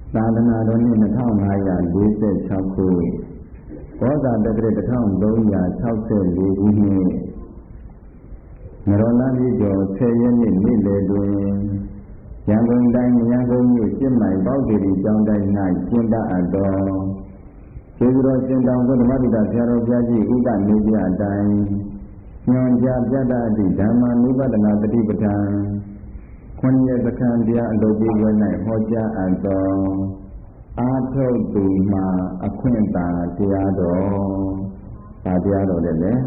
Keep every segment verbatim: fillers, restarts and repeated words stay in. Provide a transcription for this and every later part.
သာသနာတော်နှစ်နှစ်ထောင်ငါးရာလေးဆယ်ခြောက်ခုကောဇာတက္ကရာတစ်ထောင်သုံးရာခြောက်ဆယ်လေးခုနှစ်နရောလပြည်ကျော်ဆယ်ရက်နေ့နေ့လယ်တွင်ရန်ကုန်တိုင်းရန်ကုန်မြို့ရှစ်မိုင်ပေါ့ဒီကျောင်းတိုင်း၌ကျင်းပအပ်သောကျေးဇူးတော်ရှင်တောင်ဘုဒ္ဓမတုဒ္ဒဆရာတော်ဘုရားကြီးဥပ္ပနေပြအတိုင်းညွန်ကြားပြတတ်သည့်ဓမ္မနုပဒနာတတိပဋ္ဌာန်ခွန်ရသခံတရားအလုပ်ပေးဝဲ၌ဟောကြားအပ်သောအာထုတ်သူမှာအခွင့်သာတရားတော်ဒါတရားတော်လည်းလေ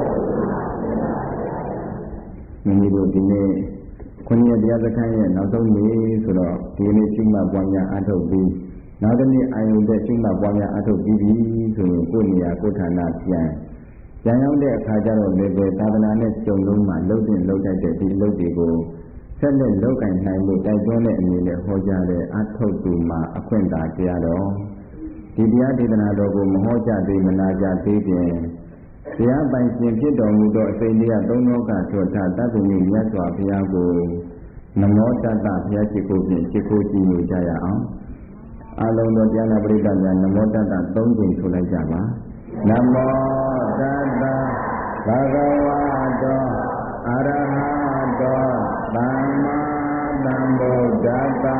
မိမိတို့ဒီနေ့ခွန်ရတရားစခန်းရဲ့နောက်ဆုံးနေ့ဆိုတော့ဒီနေ့ရှိမှပွားများအထုတ်ပြီးနောက်တစ်နေ့အာယုန်တဲ့ရှိမှပွားများအထုတ်ပြီးပြီဆိုရင်ကိုယ်နေရာကိုယ်ဌာနပြန်ပြန်ရောက်တဲ့အခါကျတော့လည်းပဲသာသနာနဲ့ကြုံလုံးမှာလှုပ်တင်လှုပ်တတ်တဲ့ဒီအလုပ်တွေကိုဆက်လက်လောက်ကင်နိုင်လို့တိုက်တွန်းတဲ့အနေနဲ့ဟောကြားတဲ့အထုတ်သူမှာအခွင့်သာတရားတော်ဒီတရားဒေသနာတော်ကိုမဟောကြားသေးမနာကြသေးပြင်တရားပိုင်ရှင်ဖြစ်တော်မူသောအစိမ့်တရားသုံးလောကထွတ်ထတတ်သူမြတ်စွာဘုရားကိုနမောတတ္တဘုရားရှိခိုးဖြင့်ရှိခိုးကြည်ညိုကြရအောင်အလုံးစုံတရားနာပရိသတ်များနမောတတ္တသုံးကြိမ်ဆိုလိုက်ကြပါနမောတတ္တဘဂဝတောအရဟတောသမ္မာသမ္ဗုဒ္ဓတ္တ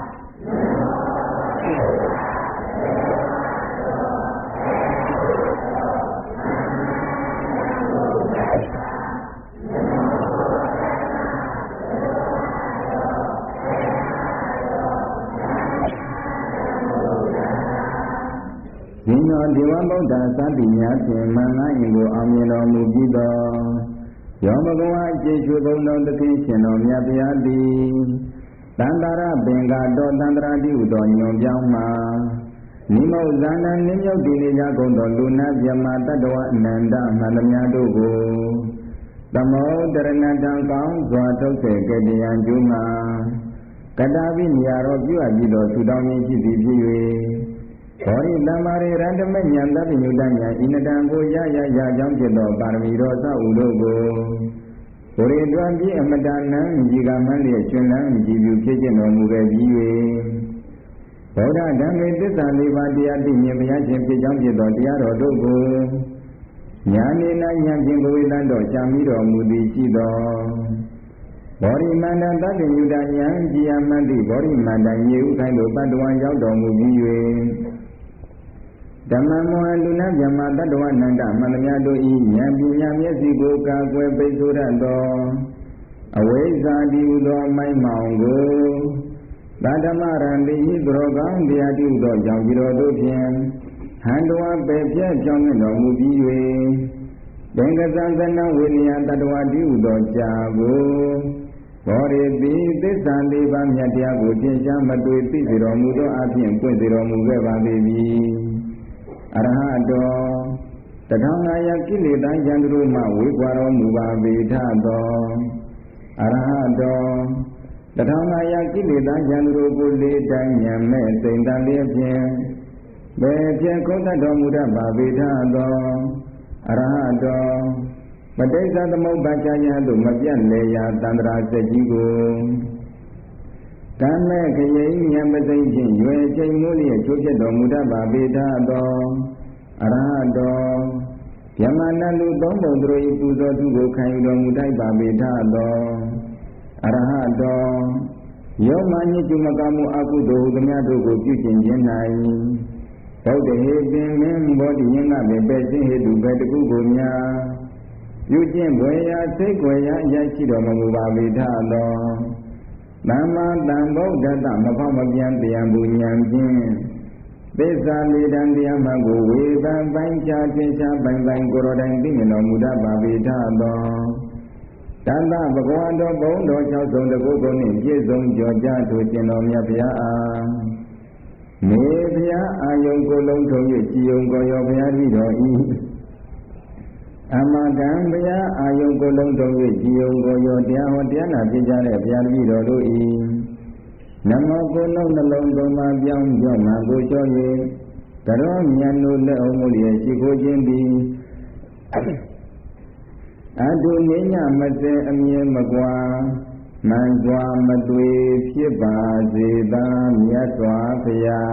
ဒီနောဒေဝဗုဒ္ဓသတ္တိညာဖြင့်မင်္ဂလာရင်ကိုအောင်မြင်တော်မူပြီးသောယောမကဝအကျေချွသုံးတော်သခင်ရှင်တော်မြတ်ဗျာသည်တန္တရာပင်္ဂတော်တန္တရာတိဟုသောညွန်ပြောင်းမှာနိမောဇာနနိမြုပ်တည်နေကြကုန်သောလူနာမြမတတ္တဝအနန္တမှန်သမျှတို့ကိုသမောတရဏတံကောင်းစွာထုတ်စေကတယံကျူးမှာကတာပိမြာတော်ပြုအပ်ပြီးသောသုတောင်းခြင်းရှိသည်ဖြစ်၍ဘောရိတမ္မာရိရတ္တမဉ္ဇဏ်တပိညုတဉ္ဇဏ်ဤနတံကိုရရရကြောင်းဖြစ်သောပါရမီတော်သဥတို့ကိုဘုရိတွင်ပြည့်အမတနံဒီကမန်းလျက်ရှင်လန်းကြည်ပြုဖြစ်ခြင်းတော်မူခဲ့ပြီး၍ဗုဒ္ဓဓမ္မေသစ္စာလေးပါးတရားသိမြင်ဘုရားရှင်ဖြစ်ကြောင်းဖြစ်သောတရားတော်တို့ကိုညာနေနာညာဖြင့်ဘဝေတန်တော်ရှာမိတော်မူသည်ရှိသောဘောရိမန္တတပိညုတဉ္ဇဏ်ကြည်ယမန္တိဘောရိမန္တယေဥခိုင်းတို့ပတ္တဝံရောက်တော်မူပြီး၍ဓမ္မမောဟလူနာမြမတတ္တဝနန္တမန္တမြတို့ဤဉာဏ်ပညာမျက်စိကိုကာကွယ်ပိတ်ဆို့ရသောအဝိဇ္ဇာတိဟုသောမိုက်မောင်ကိုသတ္တမရံတိဤသူတော်ကောင်းတရားတိဟုသောကြောင့်ဒီတော်တို့ဖြင့်ဟန္တဝပေပြည့်ကြောင်းတော်မူပြီး၍သင်္ကသံသနဝိနည်းတတ္တဝတိဟုသောကြာကိုဘောရိတိသစ္စာလေးပါးမြတ်တရားကိုသင်ရှားမတွေ့သိစေတော်မူသောအပြင်ပွင့်စေတော်မူခဲ့ပါပေပြီအရဟတောတထောင်ငါးရာကိလေသာယံတို့မှဝေကွာတော်မူပါပေထသောအရဟတောတထောင်ငါးရာကိလေသာယံတို့ကိုလေးတိုင်းဉာဏ်မဲ့စိန်တန်လေးဖြင့်ဘယ်ဖြင့်ခုတ်တတ်တော်မူတတ်ပါပေထသောအရဟတောပဋိစ္စသမုပ္ပါဒ်ဉာဏ်တို့မပြတ်လေရာတန္တရာစက်ကြီးကိုကံမဲ့ခရိဉာဏ်ပသိဖြင့်ရွယ်ချိန်မိုးလျက်ချိုးပြတော်မူတတ်ပါပေထသောအရဟတောယမနလူသုံးပုံတို့၏ပူဇော်သူကိုခံယူတော်မူတတ်ပါပေထသောအရဟတောယောမညစ်ကျမကမှုအကုသိုလ်ဟုသမျှတို့ကိုပြုကျင့်ခြင်း၌ဘုဒ္ဓဟေပင်မင်းဘောဓိယင်ကပင်ပဲ့ခြင်းဟေတုပဲတခုကိုများပြုကျင့်ွယ်ရာစိတ်ွယ်ရာအရရှိတော်မူပါပေထသောသမ္မာသမ္ဗုဒ္ဓတ္တမဖောက်မပြန်တရားဘူးဉာဏ်ဖြင့်သစ္စာလေးတန်တရားမှကိုဝေဖန်ပိုင်းခြားသင်္ချာပိုင်းပိုင်းကိုယ်တော်တိုင်သိမြင်တော်မူတတ်ပါပေထသောတတ္တဘဂဝါတော်ဘုံတော်၆ဆုံးတကုတ်ကုန်နှင့်ပြည့်စုံကြော်ကြထိုရှင်တော်မြတ်ဗျာအားမေဗျာအာယုံကိုလုံးထုံ၍ကြည်ယုံကိုရောဗျာတိတော်ဤအမကံဗျာအာယုံကိုလုံးထုံ၍ကြည်ယုံကိုရောတရားဟောတရားနာပြကြတဲ့ဗျာတိတော်တို့ဤနမောကိုလုံးနှလုံးသုံးပါးပြောင်းကြောမှကိုလျှော့၍ကရောမြတ်တို့လက်အောင်မှုလျက်ရှိခိုးခြင်းသည်အတုငိညမစဲအမြဲမကွာမှန်စွာမသွေဖြစ်ပါစေသာမြတ်စွာဘုရား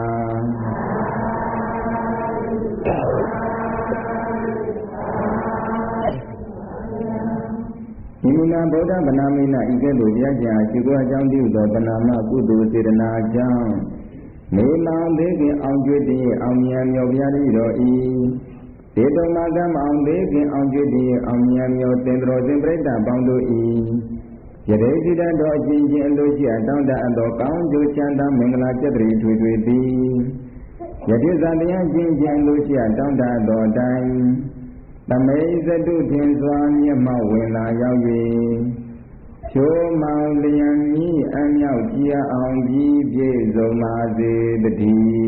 ဤမူနာဗုဒ္ဓဗနာမိနဤကဲ့သို့တရားကျမ်းရှိခိုးအကြောင်းပြုသောပဏာမကုသိုလ်စေတနာကြောင့်မေလောင်သေးခင်အောင်ကျွတ်တည်းအောင်မြတ်မြော်ပြားရတော်ဤဒေတုံမာကမအောင်သေးခင်အောင်ကျွတ်တည်းအောင်မြတ်မြော်တင်တော်စဉ်ပြိတ္တပေါင်းတို့ဤယရေတိတတော်အချင်းချင်းအလိုရှိအတောင်းတအပ်သောကောင်းကျိုးချမ်းသာမင်္ဂလာကျက်တည်းထွေထွေသည်ယတိဇာတရားချင်းချင်းအလိုရှိအတောင်းတအပ်သောအတိုင်းသမေသတုထင်စွာမျက်မှောက်ဝင်လာရောက်၍ဖြိုးမောင်လျံမြည်အမြောက်ကြည်အောင်ကြီးပြည့်စုံပါစေတည်း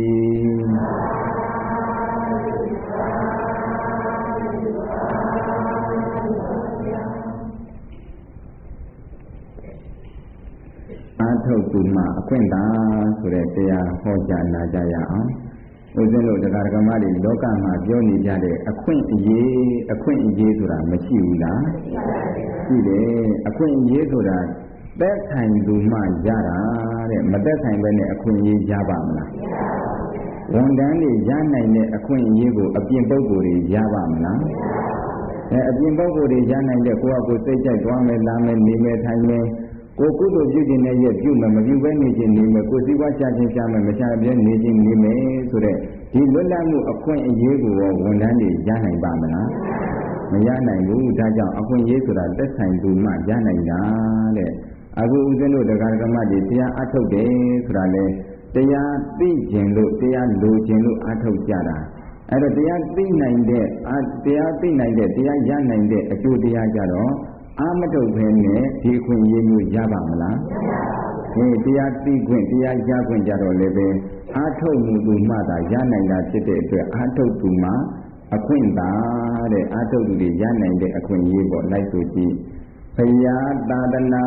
အာထုတ်သူမှာအခွင့်သာဆိုတဲ့တရားဟောကြားနာကြရအောင်ဦးဇင်းတို့တရားဓမ္မတွေလောကမှာပြောနေကြတဲ့အခွင့်အရေးအခွင့်အရေးဆိုတာမရှိဘူးလားရှိတယ်အခွင့်အရေးဆိုတာသက်ဆိုင်သူမှရတာတဲ့မသက်ဆိုင်ဘဲနဲ့အခွင့်အရေးရပါမလားဝန်ထမ်းတွေရနိုင်တဲ့အခွင့်အရေးကိုအပြင်ပုဂ္ဂိုလ်တွေရပါမလားအဲအပြင်ပုဂ္ဂိုလ်တွေရနိုင်တဲ့ကိုယ့်အကိုစိတ်ကြိုက်သွားမယ်လာမယ်နေမယ်ထိုင်မယ်ကိုကုသိုလ်ပြုခြင်းနဲ့ရဲ့ပြုမယ်မပြုဘဲနေခြင်းနေမယ်ကိုစည်းဝါးချခြင်းရှာမယ်မရှာပြဲနေခြင်းနေမယ်ဆိုတဲ့ဒီလွတ်လပ်မှုအခွင့်အရေးကိုဝန်ထမ်းတွေရနိုင်ပါမလားမရနိုင်ဘူးဒါကြောင့်အခွင့်အရေးဆိုတာသက်ဆိုင်သူမှရနိုင်တာတဲ့အခုဦးဇင်းတို့တရားဓမ္မတွေတရားအထုတ်တယ်ဆိုတာလေတရားသိခြင်းလို့တရားလိုခြင်းလို့အထုတ်ကြတာအဲ့တော့တရားသိနိုင်တဲ့တရားသိနိုင်တဲ့တရားရနိုင်တဲ့အကျိုးတရားကြတော့အာမထုတ်ဖဲနဲ့ဒီခွင့်ရမျိုးရပါမလားမရပါဘူးဟေးတရားသိခွင့်တရားရခွင့်ကြတော့လည်းပဲအာထုတ်မှုသူမှသာရနိုင်တာဖြစ်တဲ့အတွက်အာထုတ်သူမှာအခွင့်သာတဲ့အာထုတ်သူတွေရနိုင်တဲ့အခွင့်အရေးပေါ့လိုက်ဆိုကြည့်ဘုရားသာသနာ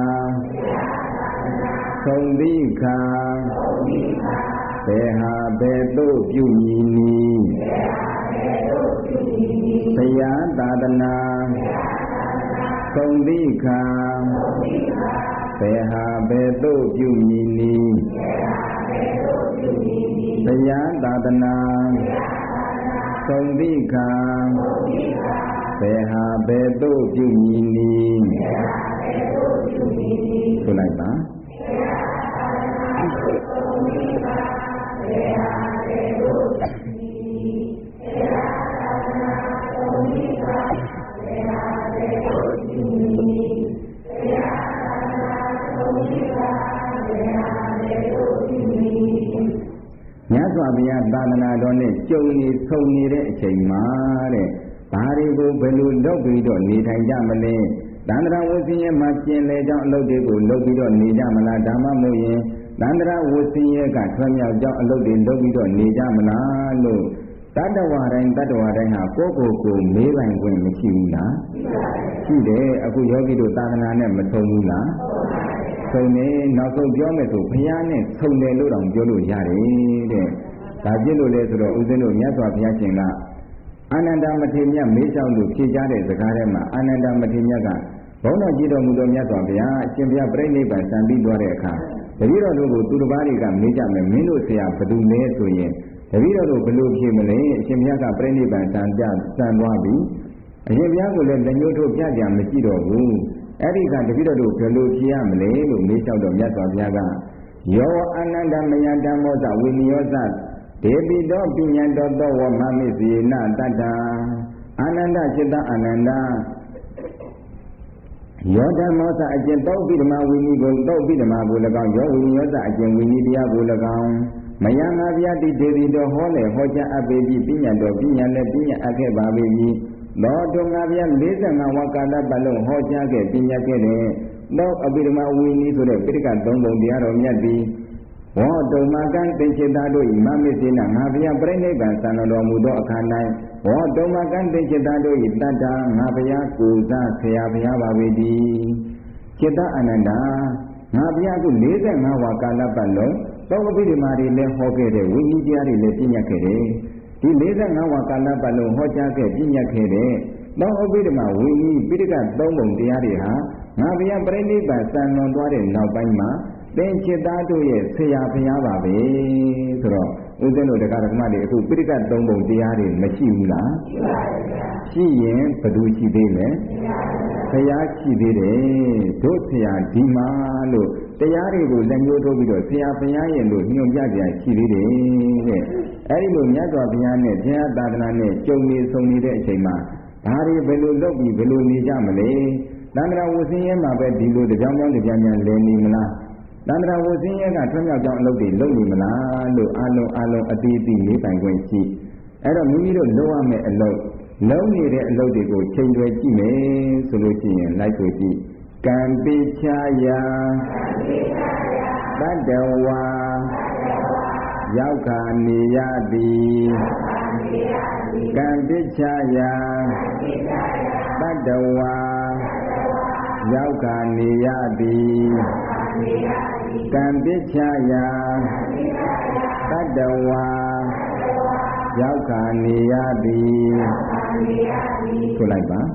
သုံးသီခာဘယ်ဟာဘယ်သို့ပြုမည်နည်းဘုရားသာသနာသုံးသီခာဘယ်ဟာဘယ်သို့ပြုမည်နည်းဘုရားသာသနာသုံးသီခာဘယ်ဟာဘယ်သို့ပြုမည်နည်းဆိုလိုက်ပါမြတ်စွာဘုရားသာသနာတော်နဲ့ကြုံနေဆုံနေတဲ့အချိန်မှာတဲ့ဘာတွေကိုဘယ်လိုလုပ်ပြီးတော့နေထိုင်ကြမလဲသန္တရာဝဆင်းရဲမှာကျင်လေကြောင်းအလုပ်တွေကိုလုပ်ပြီးတော့နေကြမလားဒါမှမဟုတ်ရင်သန္တရာဝဆင်းရဲကထွက်မြောက်ကြောင်းအလုပ်တွေလုပ်ပြီးတော့နေကြမလားလို့တတ္တဝါတိုင်းတတ္တဝါတိုင်းဟာကိုယ့်ကိုယ်ကိုမေးပိုင်ခွင့်မရှိဘူးလားရှိတယ်အခုယောဂီတို့သာသနာနဲ့မထုံဘူးလားထုံနေနောက်ဆုံးပြောမယ်ဆိုဘုရားနဲ့ထုံတယ်လို့တောင်ပြောလို့ရတယ်တဲ့ဒါပြည့်လို့လဲဆိုတော့ဦးဇင်းတို့မြတ်စွာဘုရားရှင်ကအာနန္ဒမထေရမြတ်မေးလျှောက်လို့ဖြေကြတဲ့စကားထဲမှာအာနန္ဒမထေရမြတ်ကဘုန်းတော်ကြည်တော်မူသောမြတ်စွာဘုရားအရှင်ဘုရားပြိဋိဘံစံပြီးသွားတဲ့အခါတပည့်တော်တို့ကိုသူတစ်ပါးတွေကမေးကြမယ်မင်းတို့ဆရာဘယ်သူလဲဆိုရင်တပည့်တော်တို့ဘယ်လိုဖြေမလဲအရှင်ဘုရားကပြိဋိဘံစံပြစံသွားပြီအရှင်ဘုရားကလည်းလက်ညှိုးထိုးပြကြမရှိတော့ဘူးအဲ့ဒီကတပည့်တော်တို့ဘယ်လိုဖြေရမလဲလို့မေးလျှောက်တော့မြတ်စွာဘုရားကယောအာနန္ဒမယဓမ္မောသဝိနည်းယောသဒေပိတောပညာတောသောဝမမိစေနတတ္တအာနန္ဒจิตအာနန္ဒယောဓမ္မောသအကျင့်တောပိဓမ္မဝိနည်းကိုတောပိဓမ္မကို၎င်းယောဝိနည်းယောသအကျင့်ဝိနည်းတရားကို၎င်းမယငါဗျာတိဒေပိတောဟောလေဟောကြားအပ်ပေပြီးပညာတော်ပညာလည်းပညာအပ်ခဲ့ပါပေပြီသောတုံငါဗျာလေးဆယ်ငါးဝါကာလပတ်လုံးဟောကြားခဲ့ပညာခဲ့တဲ့သောအပိဓမ္မဝိနည်းဆိုတဲ့ပိဋကသုံးပုံတရားတော်မြတ်သည်ဝေါတုံမကံသင်္ချေတာတို့ဤမမေစေနငါဘုရားပြိဋိဘံစံတော်မူသောအခါ၌ဝေါတုံမကံသင်္ချေတာတို့ဤတတ္တာငါဘုရားကိုယ်စားဆရာဘုရားပါပေသည်จิตအာနန္ဒာငါဘုရားကလေးဆယ်ငါးဝါကာလပတ်လုံးသောအပိဓမ္မာတွေလည်းဟောခဲ့တဲ့ဝိနည်းတရားတွေလည်းပြညတ်ခဲ့တယ်ဒီလေးဆယ်ငါးဝါကာလပတ်လုံးဟောကြားခဲ့ပြညတ်ခဲ့တဲ့သောအပိဓမ္မာဝိနည်းပိဋကသုံးပုံတရားတွေဟာငါဘုရားပြိဋိဘံစံလွန်သွားတဲ့နောက်ပိုင်းမှာသင်จิตသားတို့ရဲ့ဆရာဘုရားပါပဲဆိုတော့ဦးဇင်းတို့တရားဓမ္မတွေအခုပြိဋကတ်သုံးပုံတရားတွေမရှိဘူးလားရှိပါဘူးဗျာရှိရင်ဘယ်သူရှိသေးလဲဘုရားရှိသေးတယ်တို့ဆရာဒီမှာလို့တရားတွေကိုလက်ညှိုးထိုးပြီးတော့ဆရာဘုရားရဲ့လို့ညွှန်ပြကြရှိသေးတယ်တဲ့အဲဒီလိုမြတ်စွာဘုရားနဲ့ဘုရားသာသနာနဲ့ကြုံနေဆုံနေတဲ့အချိန်မှာဒါတွေဘယ်လိုလုပ်ပြီးဘယ်လိုနေကြမလဲသံဃာဝဆင်းရဲမှာပဲဒီလိုတကြောင်ကြောင်ကြံကြံလည်နေမလားသံဃာဝဆင်းရဲကထွံ့မြောက်ကြောင်းအလုပ်တွေလုပ်နေမလားလို့အလုံးအလုံးအတိအကျနေပိုင်ခွင့်ရှိအဲ့တော့မိမိတို့လုပ်ရမယ့်အလုပ်လုံးနေတဲ့အလုပ်တွေကိုချိန်တွယ်ကြည့်မယ်ဆိုလို့ရှိရင်လိုက်ဆိုကြည့်ကံပိချာယတတ္တဝါရောက်ခာနေရသည်ကံပိချာယတတ္တဝါရောက်ခာနေရသည်ကံပိချာယတတ္တဝါရောက်ခာနေရသည်ဆိုလိုက်ပါ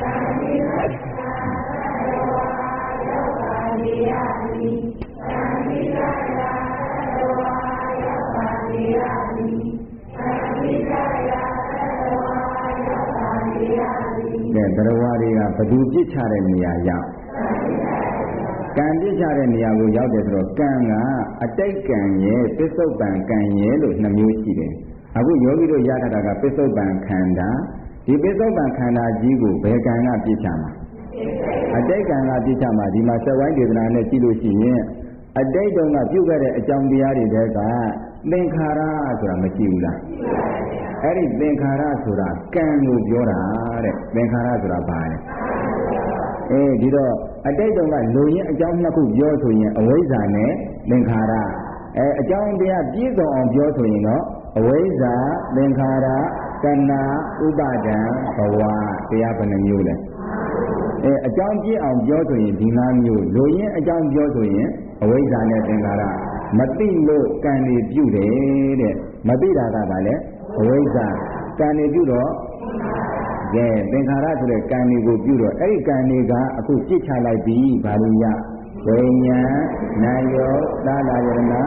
ကဲတရားဝါတွေကဘသူပြစ်ချတဲ့နေရာရောက်ကံပြစ်ချတဲ့နေရာကိုရောက်တယ်ဆိုတော့ကံကအတိတ်ကံရဲ့ပစ္စုပန်ကံရဲ့လို့နှမျိုးရှိတယ်အခုယောဂီတို့ရထားတာကပစ္စုပန်ခန္ဓာဒီပစ္စုပန်ခန္ဓာကြီးကိုဘယ်ကံကပြစ်ချမှာအတိတ်ကံကပြစ်ချမှာဒီမှာသဝိုင်းဒေသနာနဲ့ကြည့်လို့ရှိရင်အတိတ်တုန်းကပြုခဲ့တဲ့အကြောင်းတရားတွေတဲကသင်္ခါရဆိုတာမရှိဘူးလားအဲ့ဒီသင်္ခါရဆိုတာကံကိုပြောတာတဲ့သင်္ခါရဆိုတာဘာလဲအေးဒီတော့အတိတ်တုန်းကလူရင်းအကြောင်းနှစ်ခုပြောဆိုရင်အဝိဇ္ဇာနဲ့သင်္ခါရအဲအကြောင်းတရားပြည့်စုံအောင်ပြောဆိုရင်တော့အဝိဇ္ဇာသင်္ခါရတဏှာဥပါဒံဘဝတရားဘယ်နှမျိုးလဲအဲအကြောင်းပြည့်အောင်ပြောဆိုရင်ဒီ၅မျိုးလူရင်းအကြောင်းပြောဆိုရင်အဝိဇ္ဇာနဲ့သင်္ခါရမသိလို့ကံတွေပြုတယ်တဲ့မသိတာကဘာလဲအဝိဇ္ဇာကံတွေပြုတော့ကဲသင်္ခါရဆိုတဲ့ကံတွေကိုပြုတော့အဲ့ဒီကံတွေကအခုပြစ်ချလိုက်ပြီးဘာလို့ရဝိညာဉ်နာယောသာလယရဏ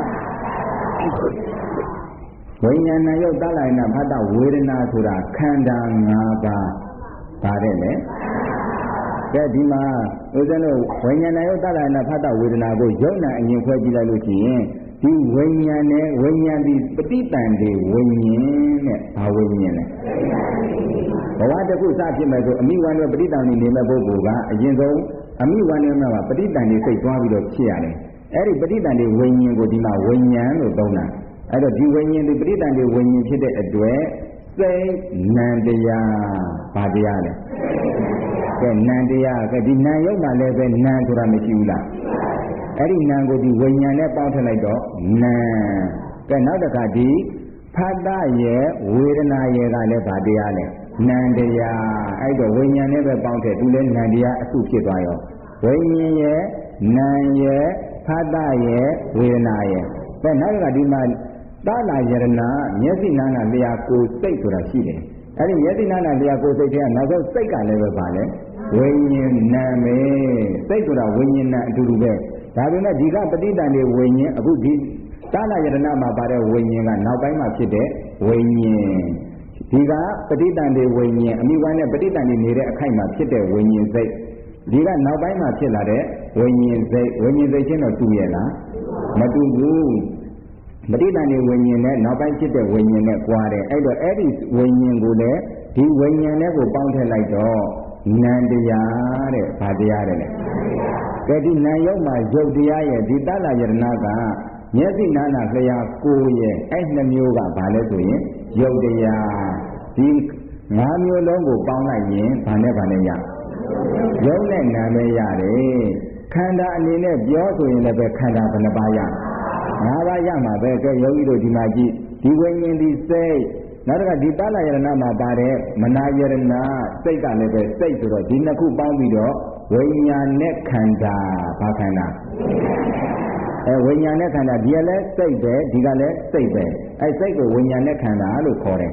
ဝိညာဉ်နာယောသာလယနာဖတ်တာဝေဒနာဆိုတာခန္ဓာ၅ပါးပါတယ်လေကဲဒီမှာဦးဇင်းတို့ဝိညာဉ်နာယောသာလယနာဖတ်တာဝေဒနာကိုယုံနာအရင်ခွဲကြည့်လိုက်လို့ရှိရင်ဒီဝိညာဉ်နဲ့ဝိညာဉ်ဒီပဋိတန်တွေဝိညာဉ်နဲ့ဘာဝိညာဉ်လဲဘဝတစ်ခုစဖြစ်မဲ့ဆိုအမိဝန္ဓေပဋိတန်နေမဲ့ပုဂ္ဂိုလ်ကအရင်ဆုံးအမိဝန္ဓေမှာပဋိတန်တွေစိတ်သွားပြီးတော့ဖြစ်ရတယ်အဲ့ဒီပဋိတန်တွေဝိညာဉ်ကိုဒီမှာဝိညာဉ်လို့သုံးတာအဲ့တော့ဒီဝိညာဉ်ဒီပဋိတန်တွေဝိညာဉ်ဖြစ်တဲ့အတွက်စိတ်နံတရားဘာတရားလဲကဲနံတရားကဲဒီနံရုပ်မှာလည်းပဲနံဆိုတာမရှိဘူးလားအဲ့ဒီနံကိုဒီဝိညာဉ်နဲ့ပေါင်းထည့်လိုက်တော့နံကဲနောက်တစ်ခါဒီဖတ်တရဲ့ဝေဒနာရဲ့ကလည်းဗာတရားလဲနံတရားအဲ့တော့ဝိညာဉ်နဲ့ပဲပေါင်းထည့်သူလည်းနံတရားအစုဖြစ်သွားရောဝိညာဉ်ရဲ့နံရဲ့ဖတ်တရဲ့ဝေဒနာရဲ့ကဲနောက်တစ်ခါဒီမှာသာလယရဏမျက်စိနာနာလျာကိုယ်စိတ်ဆိုတာရှိတယ်အဲ့ဒီမျက်စိနာနာလျာကိုယ်စိတ်ထဲကနောက်ဆုံးစိတ်ကလည်းပဲဗာလဲဝိညာဉ်နံပဲစိတ်ဆိုတာဝိညာဉ်နဲ့အတူတူပဲဒါပေမဲ့ဒီကပဋိတန်တွေဝိညာဉ်အခုဒီသာလယရဏမှာပါတဲ့ဝိညာဉ်ကနောက်ပိုင်းမှာဖြစ်တဲ့ဝိညာဉ်ဒီကပဋိတန်တွေဝိညာဉ်အမိဝမ်းနဲ့ပဋိတန်တွေနေတဲ့အခိုက်မှာဖြစ်တဲ့ဝိညာဉ်စိတ်ဒီကနောက်ပိုင်းမှာဖြစ်လာတဲ့ဝိညာဉ်စိတ်ဝိညာဉ်စိတ်ချင်းတော့တူရဲ့လားမတူဘူးပဋိတန်တွေဝိညာဉ်နဲ့နောက်ပိုင်းဖြစ်တဲ့ဝိညာဉ်နဲ့ကွာတယ်အဲ့တော့အဲ့ဒီဝိညာဉ်ကိုလည်းဒီဝိညာဉ်နဲ့ကိုပေါင်းထည့်လိုက်တော့နံတရားတဲ့ဘာတရားတဲ့လဲကဲဒီနံရုပ်မှာရုပ်တရားရဲ့ဒီတလယရဏကမျက်စိနာနာလျာကိုယ်ရဲ့အဲ့နှမျိုးကဘာလဲဆိုရင်ရုပ်တရားဒီငါးမျိုးလုံးကိုပေါင်းလိုက်ရင်ဘာနဲ့ဘာနဲ့ရရုပ်နဲ့နာပဲရတယ်ခန္ဓာအနေနဲ့ပြောဆိုရင်လည်းပဲခန္ဓာဘယ်နှပါးရငါးပါးရမှာပဲကဲယောဂီတို့ဒီမှာကြည့်ဒီဝိညာဉ်ဒီစိတ်နောက်တစ်ခါဒီတလယရဏမှာပါတဲ့မနာယရဏစိတ်ကလည်းပဲစိတ်ဆိုတော့ဒီနှစ်ခုပေါင်းပြီးတော့ဝိညာဉ်နဲ့ခန္ဓာဘာခန္ဓာအဲဝိညာဉ်နဲ့ခန္ဓာဒီကလည်းစိတ်ပဲဒီကလည်းစိတ်ပဲအဲစိတ်ကိုဝိညာဉ်နဲ့ခန္ဓာလို့ခေါ်တယ်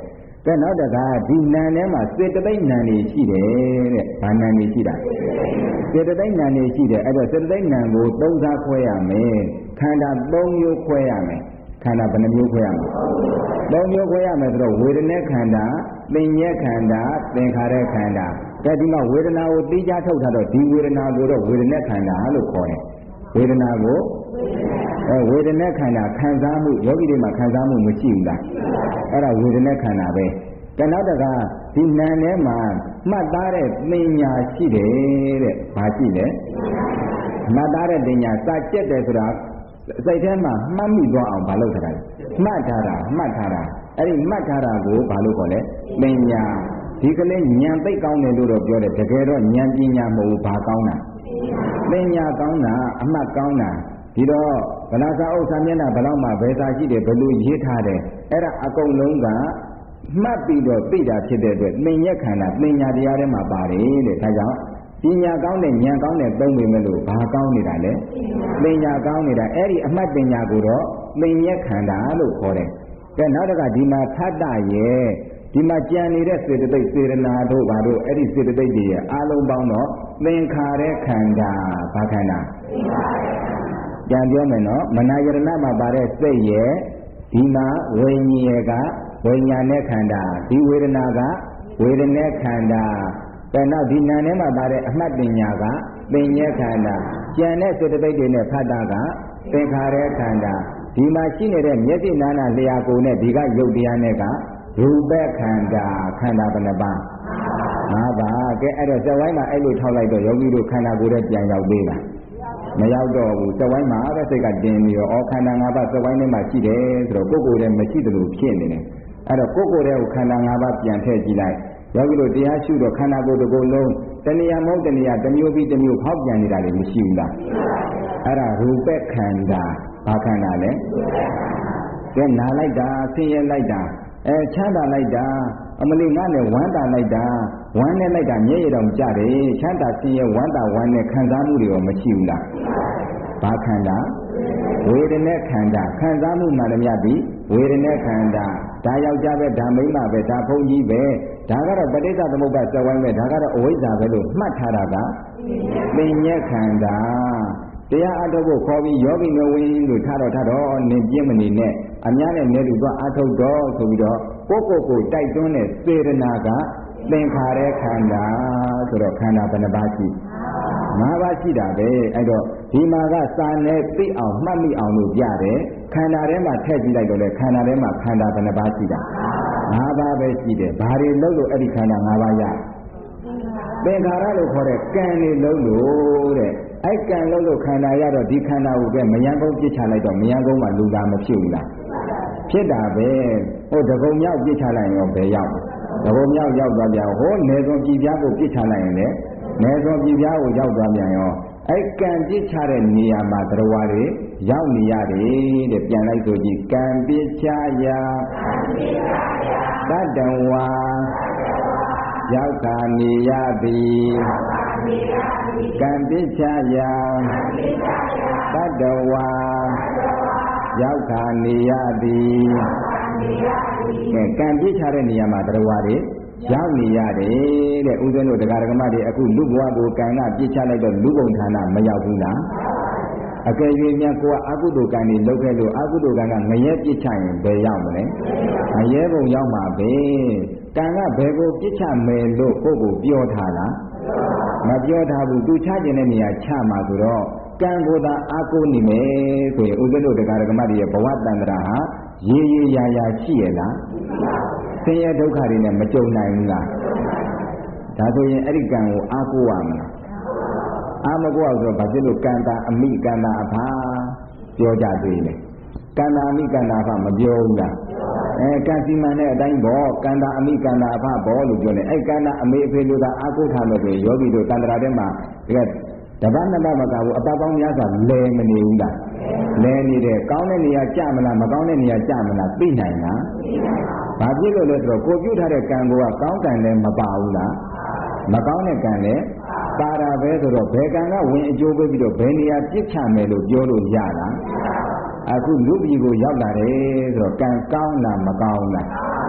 ကဲနောက်တခါဒီနံထဲမှာစေတသိက်နံတွေရှိတယ်တဲ့ဘာနံတွေရှိတာစေတသိက်နံတွေရှိတယ်အဲ့တော့စေတသိက်နံကိုသုံးစားခွဲရမယ်ခန္ဓာသုံးမျိုးခွဲရမယ်ခန္ဓာဘယ်နှမျိုးခွဲရမလဲသုံးမျိုးခွဲရမယ်ဆိုတော့ဝေဒနာခန္ဓာသင်္ညေခန္ဓာသင်္ခါရခန္ဓာကဲဒီမှာဝေဒနာကိုသိကြထုတ်ထားတော့ဒီဝေဒနာကိုတော့ဝေဒနာခန္ဓာလို့ခေါ်တယ်ဝေဒနာကိုအဲဝေဒနာခန္ဓာခံစားမှုယောဂီတွေမှာခံစားမှုမရှိဘူးလားအဲ့ဒါဝေဒနာခန္ဓာပဲကနောက်တကဒီနာထဲမှာမှတ်သားတဲ့ပညာရှိတယ်တဲ့ဘာရှိလဲမှတ်သားတဲ့ပညာစာကျက်တယ်ဆိုတာစိတ်ထဲမှာမှတ်မိသွားအောင်မလုပ်ထားတာမှတ်ထားတာမှတ်ထားတာအဲ့ဒီမှတ်ထားတာကိုဘာလို့ခေါ်လဲပညာဒီကလေးဉာဏ်သိကောင်းတယ်လို့တော့ပြောတယ်တကယ်တော့ဉာဏ်ပညာမဟုတ်ဘူးဘာကောင်းတာပညာကောင်းတာအမှတ်ကောင်းတာဒီတော့ဗလာစာဥစ္စာမျက်နှာဘလောက်မှဘယ်သာရှိတယ်ဘယ်လိုရေးထားတယ်အဲ့ဒါအကုန်လုံးကမှတ်ပြီးတော့သိတာဖြစ်တဲ့အတွက်သင်္ညက်ခန္ဓာပညာတရားထဲမှာပါတယ်တဲ့ဒါကြောင့်ပညာကောင်းတဲ့ဉာဏ်ကောင်းတဲ့သုံးပေမဲ့လို့ဘာကောင်းနေတာလဲပညာကောင်းနေတာအဲ့ဒီအမှတ်ပညာကိုတော့သင်္ညက်ခန္ဓာလို့ခေါ်တယ်ကဲနောက်တစ်ခါဒီမှာသတ္တရဲ့ဒီမှာကြံနေတဲ့စေတသိက်စေရနာတို့ဘာတို့အဲ့ဒီစေတသိက်တွေရဲ့အလုံးပေါင်းတော့သင်္ခါရခန္ဓာဘာခန္ဓာကြံပြောမယ်နော်မနာယရဏမှာပါတဲ့စိတ်ရဲ့ဒီမှာဝိညာဉ်ကဝိညာဉ်နဲ့ခန္ဓာဒီဝေဒနာကဝေဒနာခန္ဓာကဲနောက်ဒီနာထဲမှာပါတဲ့အမှတ်ပညာကသင်္ညေခန္ဓာကြံတဲ့စေတသိက်တွေနဲ့ဖတ်တာကသင်္ခါရခန္ဓာဒီမှာရှိနေတဲ့မျက်စိနာနာလျှာကိုယ်နဲ့ဒီကရုပ်တရားနဲ့ကရူပခန္ဓာခန္ဓာဘယ်နှပါးငါးပါးကဲအဲ့တော့ဇဝိုင်းမှာအဲ့လိုထောက်လိုက်တော့ယောဂီတို့ခန္ဓာကိုယ်ရဲ့ပြန်ရောက်သေးလားမရောက်တော့ဘူးဇဝိုင်းမှာပဲစိတ်ကတင်ပြီးတော့ဩခန္ဓာငါးပါးဇဝိုင်းထဲမှာရှိတယ်ဆိုတော့ကိုယ်ကိုယ်တည်းမရှိသလိုဖြစ်နေတယ်အဲ့တော့ကိုယ်ကိုယ်တည်းကိုခန္ဓာငါးပါးပြန်ထည့်ကြည့်လိုက်ယောဂီတို့တရားရှုတော့ခန္ဓာကိုယ်တစ်ခုလုံးတဏှာမဟုတ်တဏှာတစ်မျိုးပြီးတစ်မျိုးဖောက်ပြန်နေတာလည်းမရှိဘူးလားအဲ့ဒါရူပခန္ဓာဘာခန္ဓာလဲကဲနာလိုက်တာဆင်းရဲလိုက်တာအဲချမ်းသာလိုက်တာအမလီငါနဲ့ဝမ်းသာလိုက်တာဝမ်းနဲ့လိုက်တာမျက်ရည်တော်ကြတယ်ချမ်းသာဆင်းရဲဝမ်းသာဝမ်းနဲ့ခံစားမှုတွေရောမရှိဘူးလားဘာခန္ဓာဝေဒနာခန္ဓာခံစားမှုမှန်တယ်မြတ်ပြီဝေဒနာခန္ဓာဒါယောက်ျားပဲဒါမိန်းမပဲဒါဘုန်းကြီးပဲဒါကတော့ပဋိစ္စသမုပ္ပါဇဝိုင်းပဲဒါကတော့အဝိဇ္ဇာပဲလို့မှတ်ထားတာကသင်္ညေခန္ဓာတရားအထုတ်ဖို့ခေါ်ပြီးယောဂီနဝင်းလို့ထားတော့ထားတော့နေပြင်းမနေနဲ့အများနဲ့နေလူသွားအထုတ်တော့ဆိုပြီးတော့ကိုကိုကိုတိုက်တွန်းတဲ့စေရနာကသင်္ခါရခန္ဓာဆိုတော့ခန္ဓာဘယ်နှပါးရှိငါးပါးရှိတာပဲအဲ့တော့ဒီမှာကစာနဲ့သိအောင်မှတ်မိအောင်လို့ပြတယ်ခန္ဓာထဲမှာထည့်ကြည့်လိုက်တော့လေခန္ဓာထဲမှာခန္ဓာဘယ်နှပါးရှိတာငါးပါးပဲရှိတယ်ဘာတွေလို့လို့အဲ့ဒီခန္ဓာငါးပါးရသင်္ခါရလို့ခေါ်တဲ့ကံတွေလုံးလို့တဲ့အဲ့ကံလုံးလို့ခန္ဓာရတော့ဒီခန္ဓာကိုပဲမယံကုန်းပြစ်ချလိုက်တော့မယံကုန်းမှာလူလာမဖြစ်ဘူးလားဖြစ်တာပဲဟိုတကုံမြောက်ပြစ်ချလိုက်ရင်ရောဘယ်ရောက်တကုံမြောက်ရောက်သွားပြန်ဟိုနေစွန်ပြည်ပြားကိုပြစ်ချလိုက်ရင်လေနေစွန်ပြည်ပြားကိုရောက်သွားပြန်ရောအဲ့ကံပြစ်ချတဲ့နေရာမှာတရားဝါတွေရောက်နေရတယ်တဲ့ပြန်လိုက်ဆိုကြည့်ကံပြစ်ချရာတတ္တဝါရောက်ခါနေရသည်ကံပြစ်ချရာတတ္တဝါရောက်ခါနေရသည်ကဲကံပြစ်ချတဲ့နေရာမှာတရားဝါတွေရောက်နေရတယ်တဲ့ဥစဉ်တို့တရားဓမ္မတွေအခုလူဘဝကိုကံကပြစ်ချလိုက်တော့လူဘုံဌာနမရောက်ဘူးလားအကယ်၍များကိုကအကုသိုလ်ကံတွေလုပ်ခဲ့လို့အကုသိုလ်ကံကငရဲပြစ်ချရင်ဘယ်ရောက်မလဲငရဲဘုံရောက်မှာပဲကံကဘယ်ကိုပြစ်ချမယ်လို့ကိုယ်ကိုပြောထားလားမပြောထားဘူးသူချခြင်းတဲ့နေရာချမှာဆိုတော့ကံကိုသာအာကိုနေမယ်ဆိုရင်ဥစဉ်တို့တရားဓမ္မတွေရဲ့ဘဝတန္တရာဟာရေရေရာရာရှိရလားဆင်းရဲဒုက္ခတွေနဲ့မကြုံနိုင်ဘူးလားဒါဆိုရင်အဲ့ဒီကံကိုအာကိုရမလားအာမကိုရဆိုတော့ဘာဖြစ်လို့ကံတာအမိကံတာအဖာပြောကြသေးလဲကံတာအမိကံတာအဖမပြောဘူးလားအဲကံစီမံတဲ့အတိုင်းပေါ့ကံတာအမိကံတာအဖပေါ့လို့ပြောနေအဲ့ကံတာအမေအဖေလို့သာအာကိုထားလို့ဆိုရင်ယောဂီတို့တန္တရာထဲမှာတကယ်တပတ်နှစ်ပတ်မကဘူးအပတ်ပေါင်းများစွာလဲမနေဘူးလားလဲနေတဲ့ကောင်းတဲ့နေရာကြမလားမကောင်းတဲ့နေရာကြမလားသိနိုင်လားဘာဖြစ်လို့လဲဆိုတော့ကိုပြုတ်ထားတဲ့ကံကိုကကောင်းကံလည်းမပါဘူးလားမကောင်းတဲ့ကံလည်းပါတာပဲဆိုတော့ဘယ်ကံကဝင်အကျိုးပေးပြီးတော့ဘယ်နေရာပြစ်ချမယ်လို့ပြောလို့ရလားအခုလူပြည်ကိုရောက်လာတယ်ဆိုတော့ကံကောင်းလားမကောင်းလားက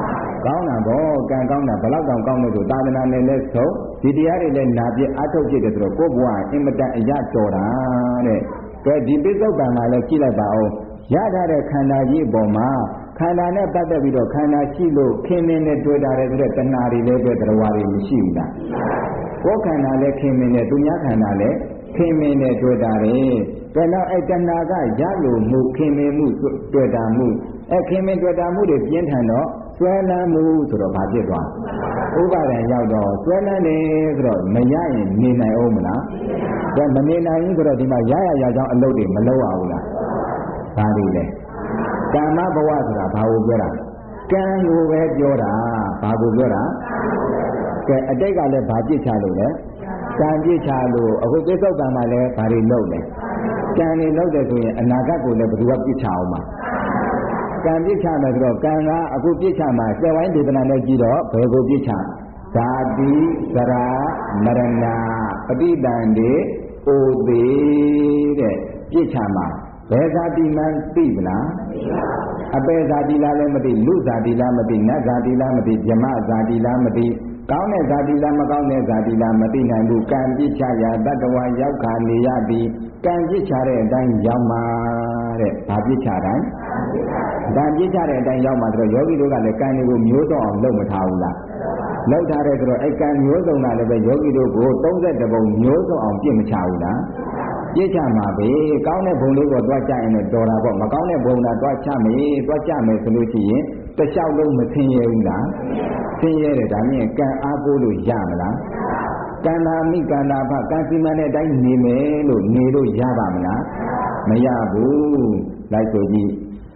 ကောင်းတာဗောကံကောင်းတာဘယ်လောက်တောင်ကောင်းလို့ဆိုသာသနာနဲ့လဲဆုံးဒီတရားတွေလည်းနာပြအထုတ်ဖြစ်တယ်ဆိုတော့ကိုယ့်ဘဝအင်မတန်အရတော်တာတဲ့ကဲဒီပိဿုပံမှာလည်းကြည့်လိုက်ပါဦးရထားတဲ့ခန္ဓာကြီးအပေါ်မှာခန္ဓာနဲ့ပတ်သက်ပြီးတော့ခန္ဓာရှိလို့ခင်မင်းနဲ့တွေ့တာတဲ့ဆိုတဲ့တဏှာတွေလည်းပဲတရားတွေမရှိဘူးလားကိုယ်ခန္ဓာလည်းခင်မင်းနဲ့သူများခန္ဓာလည်းခင်မင်းနဲ့တွေ့တာတယ်ဒါတော့အဲ့တဏှာကရလို့မှုခင်မင်းမှုတွေ့တာမှုအဲ့ခင်မင်းတွေ့တာမှုတွေပြင်းထန်တော့ဆွဲလန်းမှုဆိုတော့ဘာဖြစ်သွားဥပါဒံရောက်တော့ဆွဲလန်းနေဆိုတော့မရရင်နေနိုင်အောင်မလားဒါမနေနိုင်ဘူးဆိုတော့ဒီမှာရရရကြောင်းအလုပ်တွေမလုပ်ရဘူးလားဒါတွေလေကာမဘဝဆိုတာဘာကိုပြောတာကံကိုပဲပြောတာဘာကိုပြောတာကဲအတိတ်ကလည်းဘာပြစ်ချလို့လဲကံပြစ်ချလို့အခုပိဿုပံမှာလည်းဘာတွေလုပ်လဲကံတွေလုပ်တယ်ဆိုရင်အနာဂတ်ကိုလည်းဘယ်သူကပြစ်ချအောင်မှာကံပြစ်ချမယ်ဆိုတော့ကံကအခုပြစ်ချမှာစေဝိုင်းဒေသနာနဲ့ကြည့်တော့ဘယ်ကိုပြစ်ချဇာတိသရာမရဏပဋိသန္ဓေအိုသေးတဲ့ပြစ်ချမှာဘယ်ဇာတိမှန်းသိမလားအပေဇာတိလားလည်းမသိလူဇာတိလားမသိနတ်ဇာတိလားမသိဗြဟ္မဇာတိလားမသိကောင်းတဲ့ဇာတိလားမကောင်းတဲ့ဇာတိလားမသိနိုင်ဘူးကံပြစ်ချရာတတ္တဝါရောက်ခါနေရသည်ကံပြစ်ချတဲ့အတိုင်းရောက်မှာတဲ့ဘာပြစ်ချတိုင်းကံပြစ်ချတဲ့အတိုင်းရောက်မှာဆိုတော့ယောဂီတို့ကလည်းကံတွေကိုမျိုးစုံအောင်လုပ်မထားဘူးလားလုပ်ထားတဲ့ဆိုတော့အဲ့ကံမျိုးစုံကလည်းပဲယောဂီတို့ကိုသုံး၁၁ပုံမျိုးစုံအောင်ပြစ်မချဘူးလားပြစ်ချမှာပဲကောင်းတဲ့ဘုံလေးကိုတွားချရင်တော့တော်တာပေါ့မကောင်းတဲ့ဘုံကတွားချမယ်တွားချမယ်ဆိုလို့ရှိရင်တစ်လျှောက်လုံးမဆင်းရဲဘူးလားဆင်းရဲတယ်ဒါမြင်ကံအားကိုးလို့ရမလားကံနာမိကံနာဖကံစီမံတဲ့အတိုင်းနေမယ်လို့နေလို့ရပါမလားမရဘူးလိုက်ဆိုကြည့်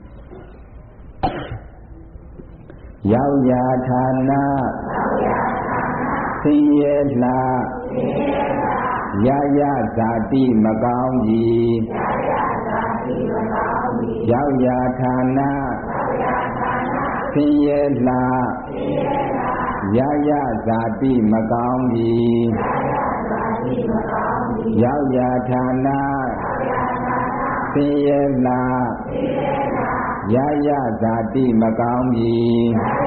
ရောက်ရာဌာနဆင်းရဲလားရရဇာတိမကောင်းကြီးရောက်ရာဌာနဆင်းရဲလားရရဇာတိမကောင်းကြီးရောက်ရာဌာနဆင်းရဲလားရရဇာတိမကောင်းကြီး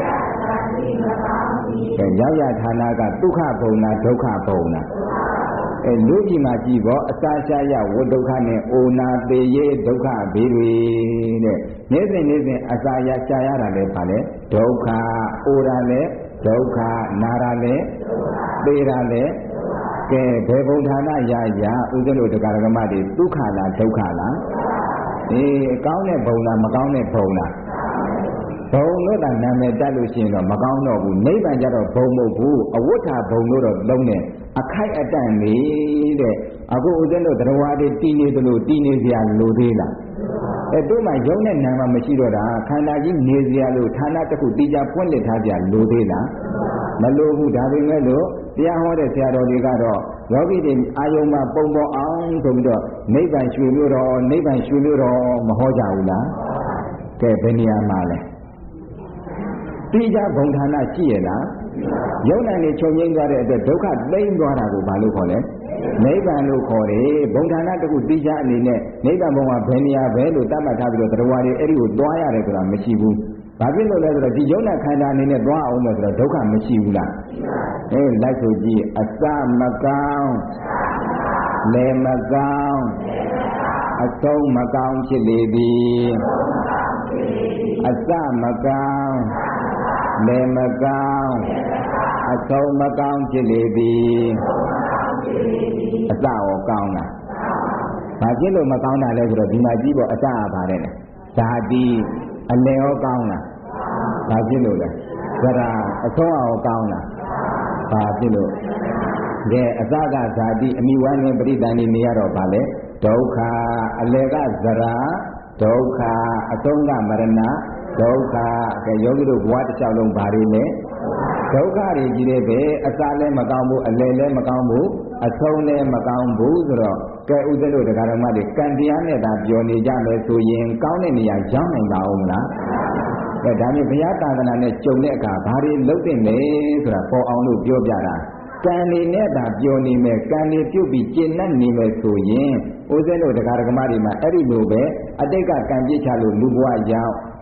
အဲရောက်ရာဌာနကဒုက္ခဘုံလားဒုက္ခဘုံလားအဲလူကြီးမှာကြည့်ပေါ့အစာရှားရဝဒုက္ခနဲ့အိုနာပေရေဒုက္ခဘေးတွေတဲ့နေ့စဉ်နေ့စဉ်အစာရရှားရတာလည်းပါလေဒုက္ခအိုတာလည်းဒုက္ခနာတာလည်းပေတာလည်းကဲဘယ်ဘုံဌာနရရဥစ္စလို့တရားဓမ္မတွေဒုက္ခလားဒုက္ခလားအေးကောင်းတဲ့ဘုံလားမကောင်းတဲ့ဘုံလားဘုံလို့တာနာမည်တက်လို့ရှိရင်တော့မကောင်းတော့ဘူးနိဗ္ဗာန်ကြတော့ဘုံမဟုတ်ဘူးအဝဋ္ဌဘုံလို့တော့သုံးတယ်အခိုက်အတန့်နေတဲ့အခုဥစ္စလို့တရားတွေတည်နေသလိုတည်နေစရာလိုသေးလားအဲတို့မှယုံတဲ့နာမမရှိတော့တာခန္ဓာကြီးနေစရာလို့ဌာနတစ်ခုတိကျပွင့်လစ်ထားကြလိုသေးလားမလိုဘူးဒါပေမဲ့လို့တရားဟောတဲ့ဆရာတော်တွေကတော့ယောဂီတွေအာယုံမှာပုံပေါ်အောင်ဆိုပြီးတော့နိဗ္ဗာန်ရွှေမျိုးတော်နိဗ္ဗာန်ရွှေမျိုးတော်မဟောကြဘူးလားကဲဘယ်နေရာမှာလဲတိကျဘုံဌာနရှိရလားယုံနာနေချုပ်ငိမ့်သွားတဲ့အတွက်ဒုက္ခသိမ့်သွားတာကိုဘာလို့ခေါ်လဲနိဗ္ဗာန်လို့ခေါ်တယ်ဘုံဌာနတခုတိကျအနေနဲ့နိဗ္ဗာန်ဘုံကဘယ်နေရာပဲလို့သတ်မှတ်ထားပြီးတော့တရားတွေအဲ့ဒီကိုတွားရတယ်ဆိုတာမရှိဘူးဘာဖြစ်လို့လဲဆိုတော့ဒီယုံနာခန္ဓာအနေနဲ့တွားအောင်လို့ဆိုတော့ဒုက္ခမရှိဘူးလားအဲလိုက်ဆိုကြည့်အစမကောင်းလေမကောင်းအဆုံးမကောင်းဖြစ်လေသည်အစမကောင်းလေမကောင်းအဆုံးမကောင်းဖြစ်လေသည်အစရောကောင်းလားဘာဖြစ်လို့မကောင်းတာလဲဆိုတော့ဒီမှာကြည့်ပေါ့အစကပါတယ်လေဇာတိအလယ်ရောကောင်းလားဘာဖြစ်လို့လဲသရအဆုံးရောကောင်းလားဘာဖြစ်လို့ကဲအစကဇာတိအမိဝါနဲ့ပရိသန္တိနေရတော့ဗာလေဒုက္ခအလယ်ကသရဒုက္ခအဆုံးကမရဏဒုက္ခကဲယောဂီတို့ဘဝတစ်လျှောက်လုံးဘာတွေလဲဒုက္ခတွေကြီးတဲ့ပဲအစလည်းမကောင်းဘူးအလယ်လည်းမကောင်းဘူးအဆုံးလည်းမကောင်းဘူးဆိုတော့ကဲဥစ္စလို့တရားဓမ္မတွေကံတရားနဲ့သာပြောနေကြမယ်ဆိုရင်ကောင်းတဲ့နေရာရောက်နိုင်ပါဦးမလားအဲဒါမျိုးဘုရားသာသနာနဲ့ကြုံတဲ့အခါဘာတွေလုပ်သင့်လဲဆိုတာပေါ်အောင်လို့ပြောပြတာကံနေနဲ့သာပြောနေမယ်ကံနေပြုတ်ပြီးကျင့်တတ်နေမယ်ဆိုရင်ဥစ္စလို့တရားဓမ္မတွေမှာအဲ့ဒီလိုပဲအတိတ်ကကံပြစ်ချလို့လူဘဝရောက်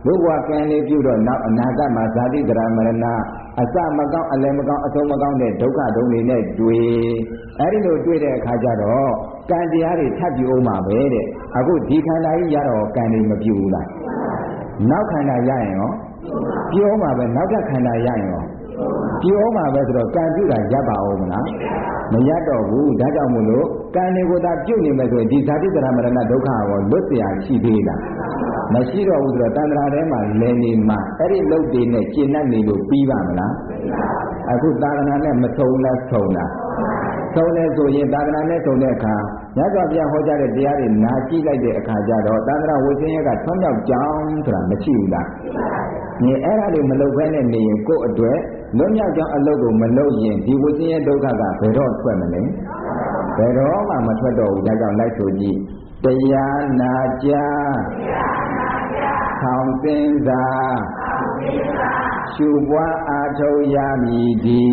လူဘဝကံလေးပြုတော့နောက်အနာဂတ်မှာဇာတိကရမရဏအစမကောင်းအလယ်မကောင်းအဆုံးမကောင်းတဲ့ဒုက္ခဒုံတွေနဲ့တွေ့အဲဒီလိုတွေ့တဲ့အခါကျတော့ကံတရားတွေထပ်ပြုအောင်ပါပဲတဲ့အခုဒီခန္ဓာကြီးရတော့ကံတွေမပြုဘူးလားနောက်ခန္ဓာရရင်ရောပြုအောင်ပါပဲနောက်ထပ်ခန္ဓာရရင်ရောပြုအောင်ပါပဲဆိုတော့ကံပြုတာရပ်ပါအောင်မလားမရတော့ဘူးဒါကြောင့်မို့လို့ကံတွေကိုသာပြုတ်နေမယ်ဆိုရင်ဒီဇာတိကရမရဏဒုက္ခကိုလွတ်เสียရှိသေးလားမရှိတော့ဘူးဆိုတော့တဏှာထဲမှာလည်နေမှာအဲ့ဒီလုတ်တွေနဲ့ကျင့်တတ်နေလို့ပြီးပါမလားအခုသာသနာနဲ့မထုံလားထုံလားထုံလဲဆိုရင်သာသနာနဲ့ထုံတဲ့အခါညဇောပြဟောကြားတဲ့တရားတွေနာကြည့်လိုက်တဲ့အခါကျတော့သန္တရာဝိသင်းရကထွန်းမြောက်ကြောင်းဆိုတာမရှိဘူးလားဒီအဲ့ဒါတွေမလုပ်ဘဲနဲ့နေရင်ကိုယ့်အတွက်လွတ်မြောက်ကြောင်းအလုပ်ကိုမလုပ်ရင်ဒီဝိသင်းရဒုက္ခကဘယ်တော့ထွက်မလဲဘယ်တော့မှမထွက်တော့ဘူးဒါကြောင့်လိုက်ဆိုကြည့်တရားနာကြားထောင်စင်းစာရှုပွားအားထုတ်ရမည်ဒီ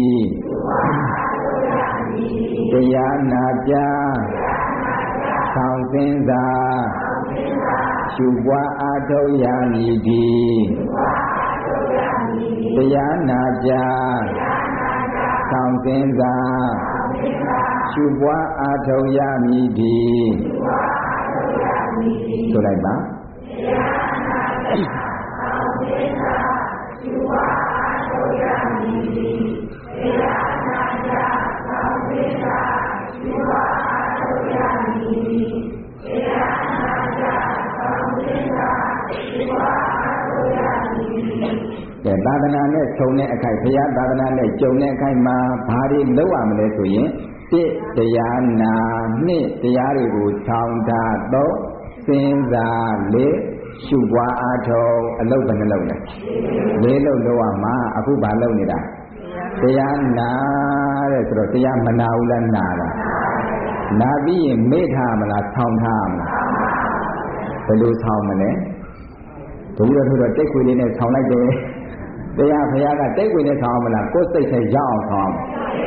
တရားနာကြားထောင်စင်းစာရှုပွားအားထုတ်ရမည်ဒီတရားနာကြားထောင်စင်းစာရှုပွားအားထုတ်ရမည်ဒီဆိုလိုက်ပါသာသနာနဲ့ခြုံတဲ့အခိုက်ဘုရားသာသနာနဲ့ကြုံတဲ့အခိုက်မှာဘာတွေလုပ်ရမလဲဆိုရင်တစ်တရားနာနှစ်တရားတွေကိုထောင်ထားသုံးစဉ်းစားလေးရှုပွားအားထုတ်အလုပ်ဘယ်နှလုပ်လဲလေးလုပ်လို့ရမှာအခုဘာလုပ်နေတာတရားနာတဲ့ဆိုတော့တရားမနာဘူးလားနာလားနာပြီးရင်မေ့ထားမလားထောင်ထားမလားဘယ်လိုထောင်မလဲဘုရားတို့တော့တိတ်ခွေလေးနဲ့ထောင်လိုက်တယ်တရားဘုရားကတိတ်ခွေနဲ့ထောင်မလားကိုယ်စိတ်ထဲရအောင်ထောင်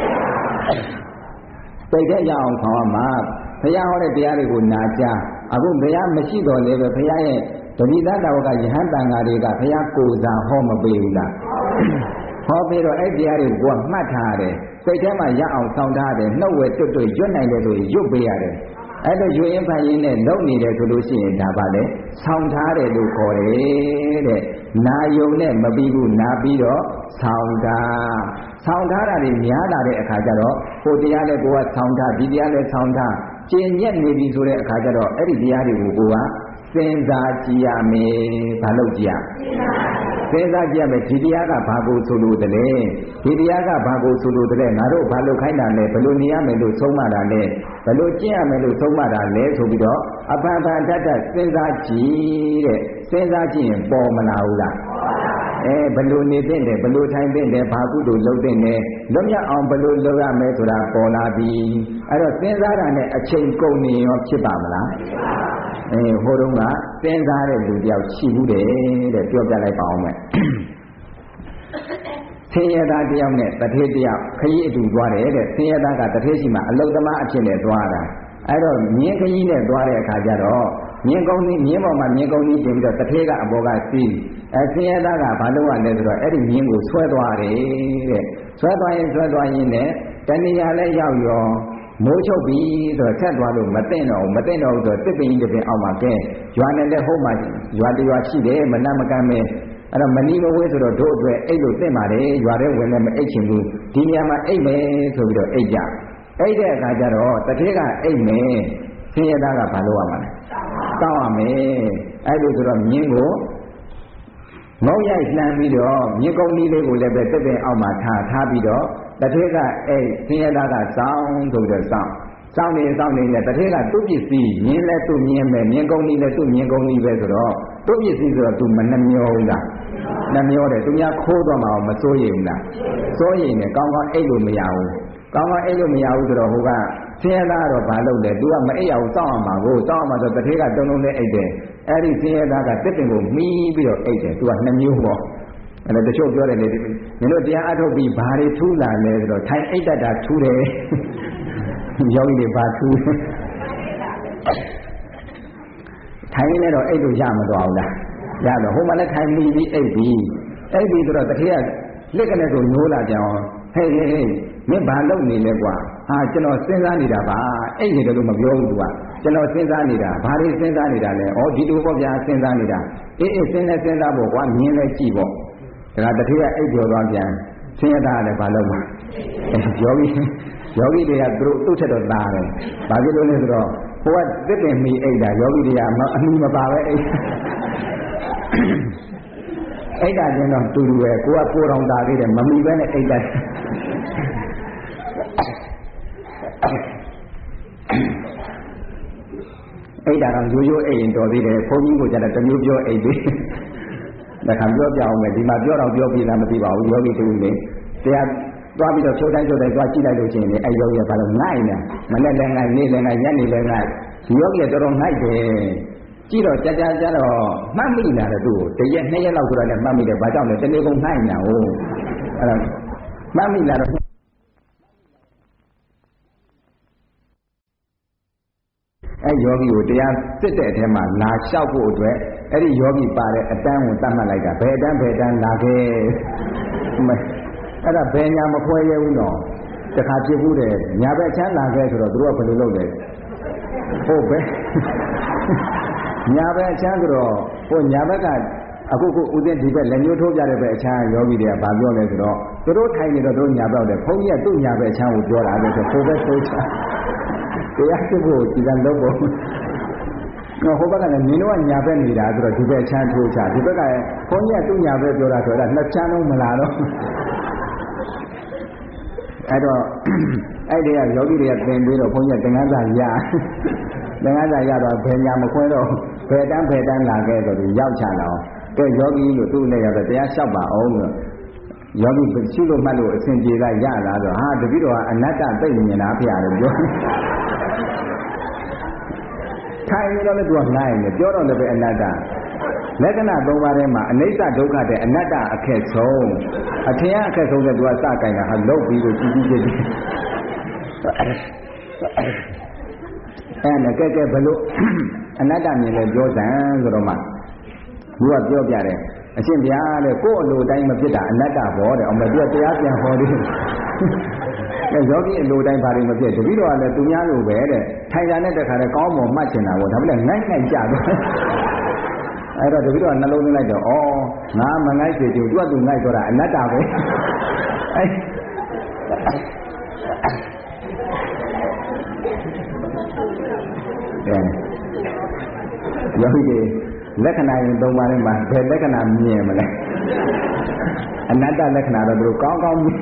စိတ်ထဲရအောင်ထောင်မှာဘုရားဟောတဲ့တရားတွေကိုနာကြားအခုဘုရားမရှိတော့လေပဲဘုရားရဲ့တတိတတော်ကယဟန်တန်ဃာတွေကဘုရားကိုယ်စားဟောမပေးဘူးလားဟောပြီးတော့အဲ့တရားတွေကိုမှတ်ထားတယ်စိတ်ထဲမှာရအောင်ဆောင်းထားတယ်နှုတ်ဝဲတွတ်တွတ်ရွတ်နိုင်တယ်ဆိုရင်ရွတ်ပေးရတယ်အဲ့တော့ရွှေရင်ဖန်ရင်နဲ့လုံနေတယ်ဆိုလို့ရှိရင်ဒါပါလေဆောင်းထားတယ်လို့ခေါ်တယ်တဲ့နာယုံနဲ့မပြီးဘူးနာပြီးတော့ဆောင်းထားဆောင်းထားတာတွေများလာတဲ့အခါကျတော့ဟိုတရားလည်းကိုကဆောင်းထားဒီတရားလည်းဆောင်းထားကျင့်ညက်နေပြီဆိုတဲ့အခါကျတော့အဲ့ဒီတရားတွေကိုကိုကစဉ်းစားကြည့်ရမယ်ဘာလို့ကြည့်ရစဉ်းစားကြည့်ရမယ်ဒီတရားကဘာကိုဆိုလို့တလဲဒီတရားကဘာကိုဆိုလို့တလဲငါတို့ဘာလို့ခိုင်းတာလဲဘယ်လိုနေရမယ်လို့ဆုံးမတာလဲဘယ်လိုကျင့်ရမယ်လို့ဆုံးမတာလဲဆိုပြီးတော့အပ္ပပတ္တစဉ်းစားကြည့်တဲ့စဉ်းစားကြည့်ရင်ပေါ်မလာဘူးလားအဲဘယ်လိုနေသင့်တယ်ဘယ်လိုထိုင်သင့်တယ်ဘာကုသိုလ်လုပ်သင့်တယ်လွတ်မြောက်အောင်ဘယ်လိုလုပ်ရမယ်ဆိုတာပေါ်လာပြီအဲ့တော့စဉ်းစားတာနဲ့အချိန်ကုန်နေရောဖြစ်ပါမလားအဲဟိုတုန်းကစဉ်းစားတဲ့လူတယောက်ရှိဘူးတယ်တဲ့ပြောပြလိုက်ပါအောင်မယ်ဆင်းရဲသားတယောက်နဲ့တထေးတယောက်ခရီးအတူသွားတယ်တဲ့ဆင်းရဲသားကတထေးရှိမှအလုသမားအဖြစ်နဲ့သွားတာအဲ့တော့မြင်းခရီးနဲ့သွားတဲ့အခါကျတော့မြင်းကုန်းကြီးမြင်းပေါ်မှာမြင်းကုန်းကြီးတင်ပြီးတော့တထေးကအပေါ်ကစီးအဲဆင်းရဲသားကဘာလုပ်ရလဲဆိုတော့အဲ့ဒီမြင်းကိုဆွဲသွားတယ်တဲ့ဆွဲသွားရင်ဆွဲသွားရင်နဲ့တဏှာလည်းရောက်ရောမိုးချုပ်ပြီဆိုတော့ဆက်သွားလို့မသိတော့မသိတော့ဆိုတော့တစ်ပင်ကြီးတစ်ပင်အောက်မှာကဲရွာနဲ့လည်းဟုတ်မှရွာတရွာရှိတယ်မနတ်မကမ်းပဲအဲ့တော့မနီမဝဲဆိုတော့တို့အတွက်အိတ်လို့သိပါလေရွာထဲဝင်လည်းမအိတ်ချင်ဘူးဒီနေရာမှာအိတ်မယ်ဆိုပြီးတော့အိတ်ကြအိတ်တဲ့အခါကျတော့တတိကအိတ်မယ်ဆင်းရဲသားကဘာလုပ်ရမှာလဲတောင်းရမယ်အဲ့လိုဆိုတော့မြင်းကိုငုံရိုက်လှမ်းပြီးတော့မြင်းကုန်းကြီးလေးကိုလည်းပဲတစ်ပင်အောက်မှာထားထားပြီးတော့တတိကအိတ်ဆင်းရဲသားကစောင်းဆိုပြီးတော့စောင်းစောင်းနေစောင်းနေနဲ့တတိကသူ့ပစ္စည်းမြင်းလည်းသူ့မြင်းပဲမြင်းကုန်းကြီးလည်းသူ့မြင်းကုန်းကြီးပဲဆိုတော့သူ့ပစ္စည်းဆိုတော့သူမနှမျောဘူးလားနှမျောတယ်သူများခိုးတော့မှမစိုးရိမ်ဘူးလားစိုးရိမ်တယ်ကောင်းကောင်းအိတ်လို့မရဘူးကောင်းကောင်းအိတ်လို့မရဘူးဆိုတော့ဟိုကဆင်းရဲသားတော့ဘာလုပ်လဲ तू ကမအိတ်ရအောင်စောင့်အောင်ပါကိုစောင့်အောင်ပါဆိုတတိကတုံလုံးနဲ့အိတ်တယ်အဲ့ဒီဆင်းရဲသားကတစ်ပင်ကိုမီးပြီးတော့အိတ်တယ် तू ကနှမျိုးပေါ့အဲ့ဒါတချို့ပြောတယ်လေမင်းတို့တရားအထုတ်ပြီးဘာတွေထူးလာလဲဆိုတော့ထိုင်အိတ်တတ်တာထူးတယ်ယောဂီတွေဘာထူးထိုင်နေတော့အိတ်လို့ရမသွားဘူးလားရတော့ဟိုမှာလည်းထိုင်ပြီးပြီးအိပ်ပြီးအိပ်ပြီးဆိုတော့တခေကလက်ကနဲ့ဆိုညိုးလာကြအောင်ဟဲ့ဟဲ့ဟဲ့မင်းဘာလုပ်နေလဲကွာဟာကျွန်တော်စဉ်းစားနေတာပါအိပ်နေတယ်လို့မပြောဘူးသူကကျွန်တော်စဉ်းစားနေတာဘာတွေစဉ်းစားနေတာလဲဩဒီလိုပေါ့ဗျာစဉ်းစားနေတာအေးအေးစဉ်းနေစဉ်းစားဖို့ကွာမြင်လဲကြည့်ပေါ့ဒါကတခေကအိပ်ပြောသွားပြန်ဆင်းရဲတာလည်းဘာလုပ်မှာယောဂီယောဂီတွေကသူတို့သူ့ထက်တော့သားတယ်ဘာဖြစ်လို့လဲဆိုတော့ဟိုကတစ်ပင်မီအိတ်တာယောဂီတွေကအမှုမပါပဲအိတ်အိတ်တာချင်းတော့တူတူပဲကိုကကိုတော်သားသေးတယ်မမီပဲနဲ့အိတ်တာအိတ်တာတော့ရိုးရိုးအိတ်ရင်တော်သေးတယ်ဘုန်းကြီးကိုကျတော့တမျိုးပြောအိတ်သေးဒါခံပြောပြအောင်မယ်ဒီမှာပြောတော့ပြောပြလားမသိပါဘူးယောဂီတူလေတရားသွားပြီးတော့ချိုးတိုင်းချိုးတိုင်းသွားကြည့်လိုက်လို့ရှိရင်အဲ့ယောဂီကဘာလို့ငိုက်နေမနဲ့လည်းငိုက်နေလည်းငိုက်ညနေလည်းငိုက်ဒီယောဂီကတော်တော်ငိုက်တယ်ကြည့်တော့ကြာကြာကြာတော့မှတ်မိလာတယ်သူ့ကိုတရက်နှစ်ရက်လောက်ဆိုတော့လည်းမှတ်မိတယ်ဘာကြောင့်လဲတနေ့ကုန်ငိုက်နေတာဟုတ်အဲ့တော့မှတ်မိလာတော့အဲ့ယောဂီကိုတရားစစ်တဲ့အထဲမှာလာလျှောက်ဖို့အတွက်အဲ့ဒီယောဂီပါတဲ့အတန်းကိုတတ်မှတ်လိုက်တာဘယ်အတန်းဘယ်အတန်းလာခဲ့အဲ့ဒါဘယ်ညာမဖွဲရဘူးနော်တခါဖြစ်ဘူးတယ်ညာဘက်ချမ်းလာခဲ့ဆိုတော့သူတို့ကဘယ်လိုလုပ်လဲဟုတ်ပဲညာဘက်အချမ်းဆိုတော့ဟိုညာဘက်ကအခုခုဦးသိန်းဒီဘက်လက်ညှိုးထိုးပြတဲ့ဘက်အချမ်းယောဂီတွေကဘာပြောလဲဆိုတော့သူတို့ထိုင်နေတော့သူတို့ညာဘက်တယ်ဘုန်းကြီးကသူ့ညာဘက်အချမ်းကိုပြောတာလေဆိုဟိုဘက်ဆိုချာတရားစစ်ဖို့ဒီကံလုပ်ဖို့နော်ဟိုဘက်ကလည်းမြင်တော့ညာဘက်နေတာဆိုတော့ဒီဘက်အချမ်းထိုးချဒီဘက်ကဘုန်းကြီးကသူ့ညာဘက်ပြောတာဆိုတော့နှစ်ချမ်းလုံးမလာတော့အဲ့တော့အဲ့ဒီကယောဂီတွေကသင်ပြီးတော့ဘုန်းကြီးကသင်္ကန်းစာရသင်္ကန်းစာရတော့ဘယ်ညာမခွဲတော့ဘယ်တန်းဘယ်တန်းလာခဲ့ဆိုပြီးရောက်ချလာအောင်ကဲယောဂီလို့သူ့နဲ့ရတော့တရားလျှောက်ပါအောင်လို့ယောဂီရှုလို့မှတ်လို့အစဉ်ပြေကရလာဆိုဟာတပည့်တော်ကအနတ္တသိမြင်တာဖေရတယ်ပြောထိုင်နေတော့လည်းသူကငှားနေတယ်ပြောတော့လည်းပဲအနတ္တလက္ခဏာသုံးပါးထဲမှာအနိစ္စဒုက္ခတဲ့အနတ္တအခက်ဆုံးအထင်အခက်ဆုံးတဲ့သူကစကြိုင်တာဟာလုတ်ပြီးလို့ကြည့်ကြည့်ကြည့်အဲ့နဲ့ကဲကဲဘလို့အနတ္တမြင်လဲပြောစမ်းဆိုတော့မှသူကပြောပြတယ်အရှင်ဘုရားတဲ့ကိုယ့်အလိုတိုင်းမဖြစ်တာအနတ္တဘောတဲ့အောင်မပြောတရားပြန်ဟောသေးတယ်အဲယောဂီအလိုတိုင်းဘာတွေမဖြစ်တပည့်တော်ကလည်းသူများလိုပဲတဲ့ထိုင်တာနဲ့တခါတည်းကောင်းမွန်မှတ်ချင်တာပေါ့ဒါပေမဲ့ငိုက်ငိုက်ကြတော့အဲ့တော့တပည့်တော်ကနှလုံးသွင်းလိုက်တော့ဩငါမငိုက်စေချင်သူကသူငိုက်တော့တာအနတ္တပဲအဲ့ယောဂီတွေလက္ခဏာရင်သုံးပါးထဲမှာဘယ်လက္ခဏာမြင်မလဲအနတ္တလက္ခဏာတော့သူတို့ကောင်းကောင်းမြင်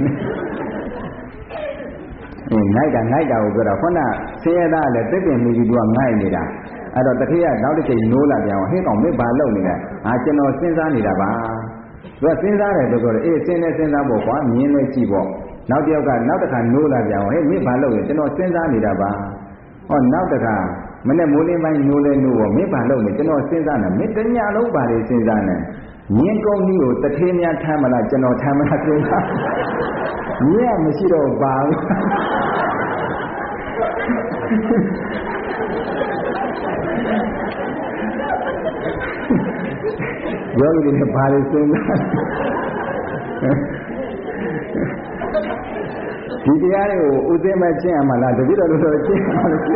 တယ်ငိုက်တာငိုက်တာကိုပြောတာခုနဆင်းရဲသားလည်းတစ်ပင်မူကြီးသူကငိုက်နေတာအဲ့တော့တတိယနောက်တစ်ချိန်နိုးလာပြန်အောင်ဟင်းကောင်မင်းဘာလုပ်နေလဲဟာကျွန်တော်စဉ်းစားနေတာပါသူကစဉ်းစားတယ်လို့ပြောတယ်အေးစဉ်းနေစဉ်းစားဖို့ကွာမြင်နေကြည့်ပေါ့နောက်တစ်ယောက်ကနောက်တစ်ခါနိုးလာပြန်အောင်ဟဲ့မင်းဘာလုပ်လဲကျွန်တော်စဉ်းစားနေတာပါဟောနောက်တစ်ခါမနေ့မိုးလင်းပိုင်းနိုးလဲနိုးပေါ့မင်းဘာလုပ်လဲကျွန်တော်စဉ်းစားနေမင်းတညလုံးပါလေစဉ်းစားနေမြင်ကုန်ကြီးကိုတထေးများထမ်းမလားကျွန်တော်ထမ်းမလားစဉ်းစားမြင်ရမရှိတော့ပါဘူးယောဂီတွေဘာလို့စဉ်းစားဒီတရားတွေကိုဥသိမကျင့်ရမှာလားတပည့်တော်တို့ကျင့်ရမှာလို့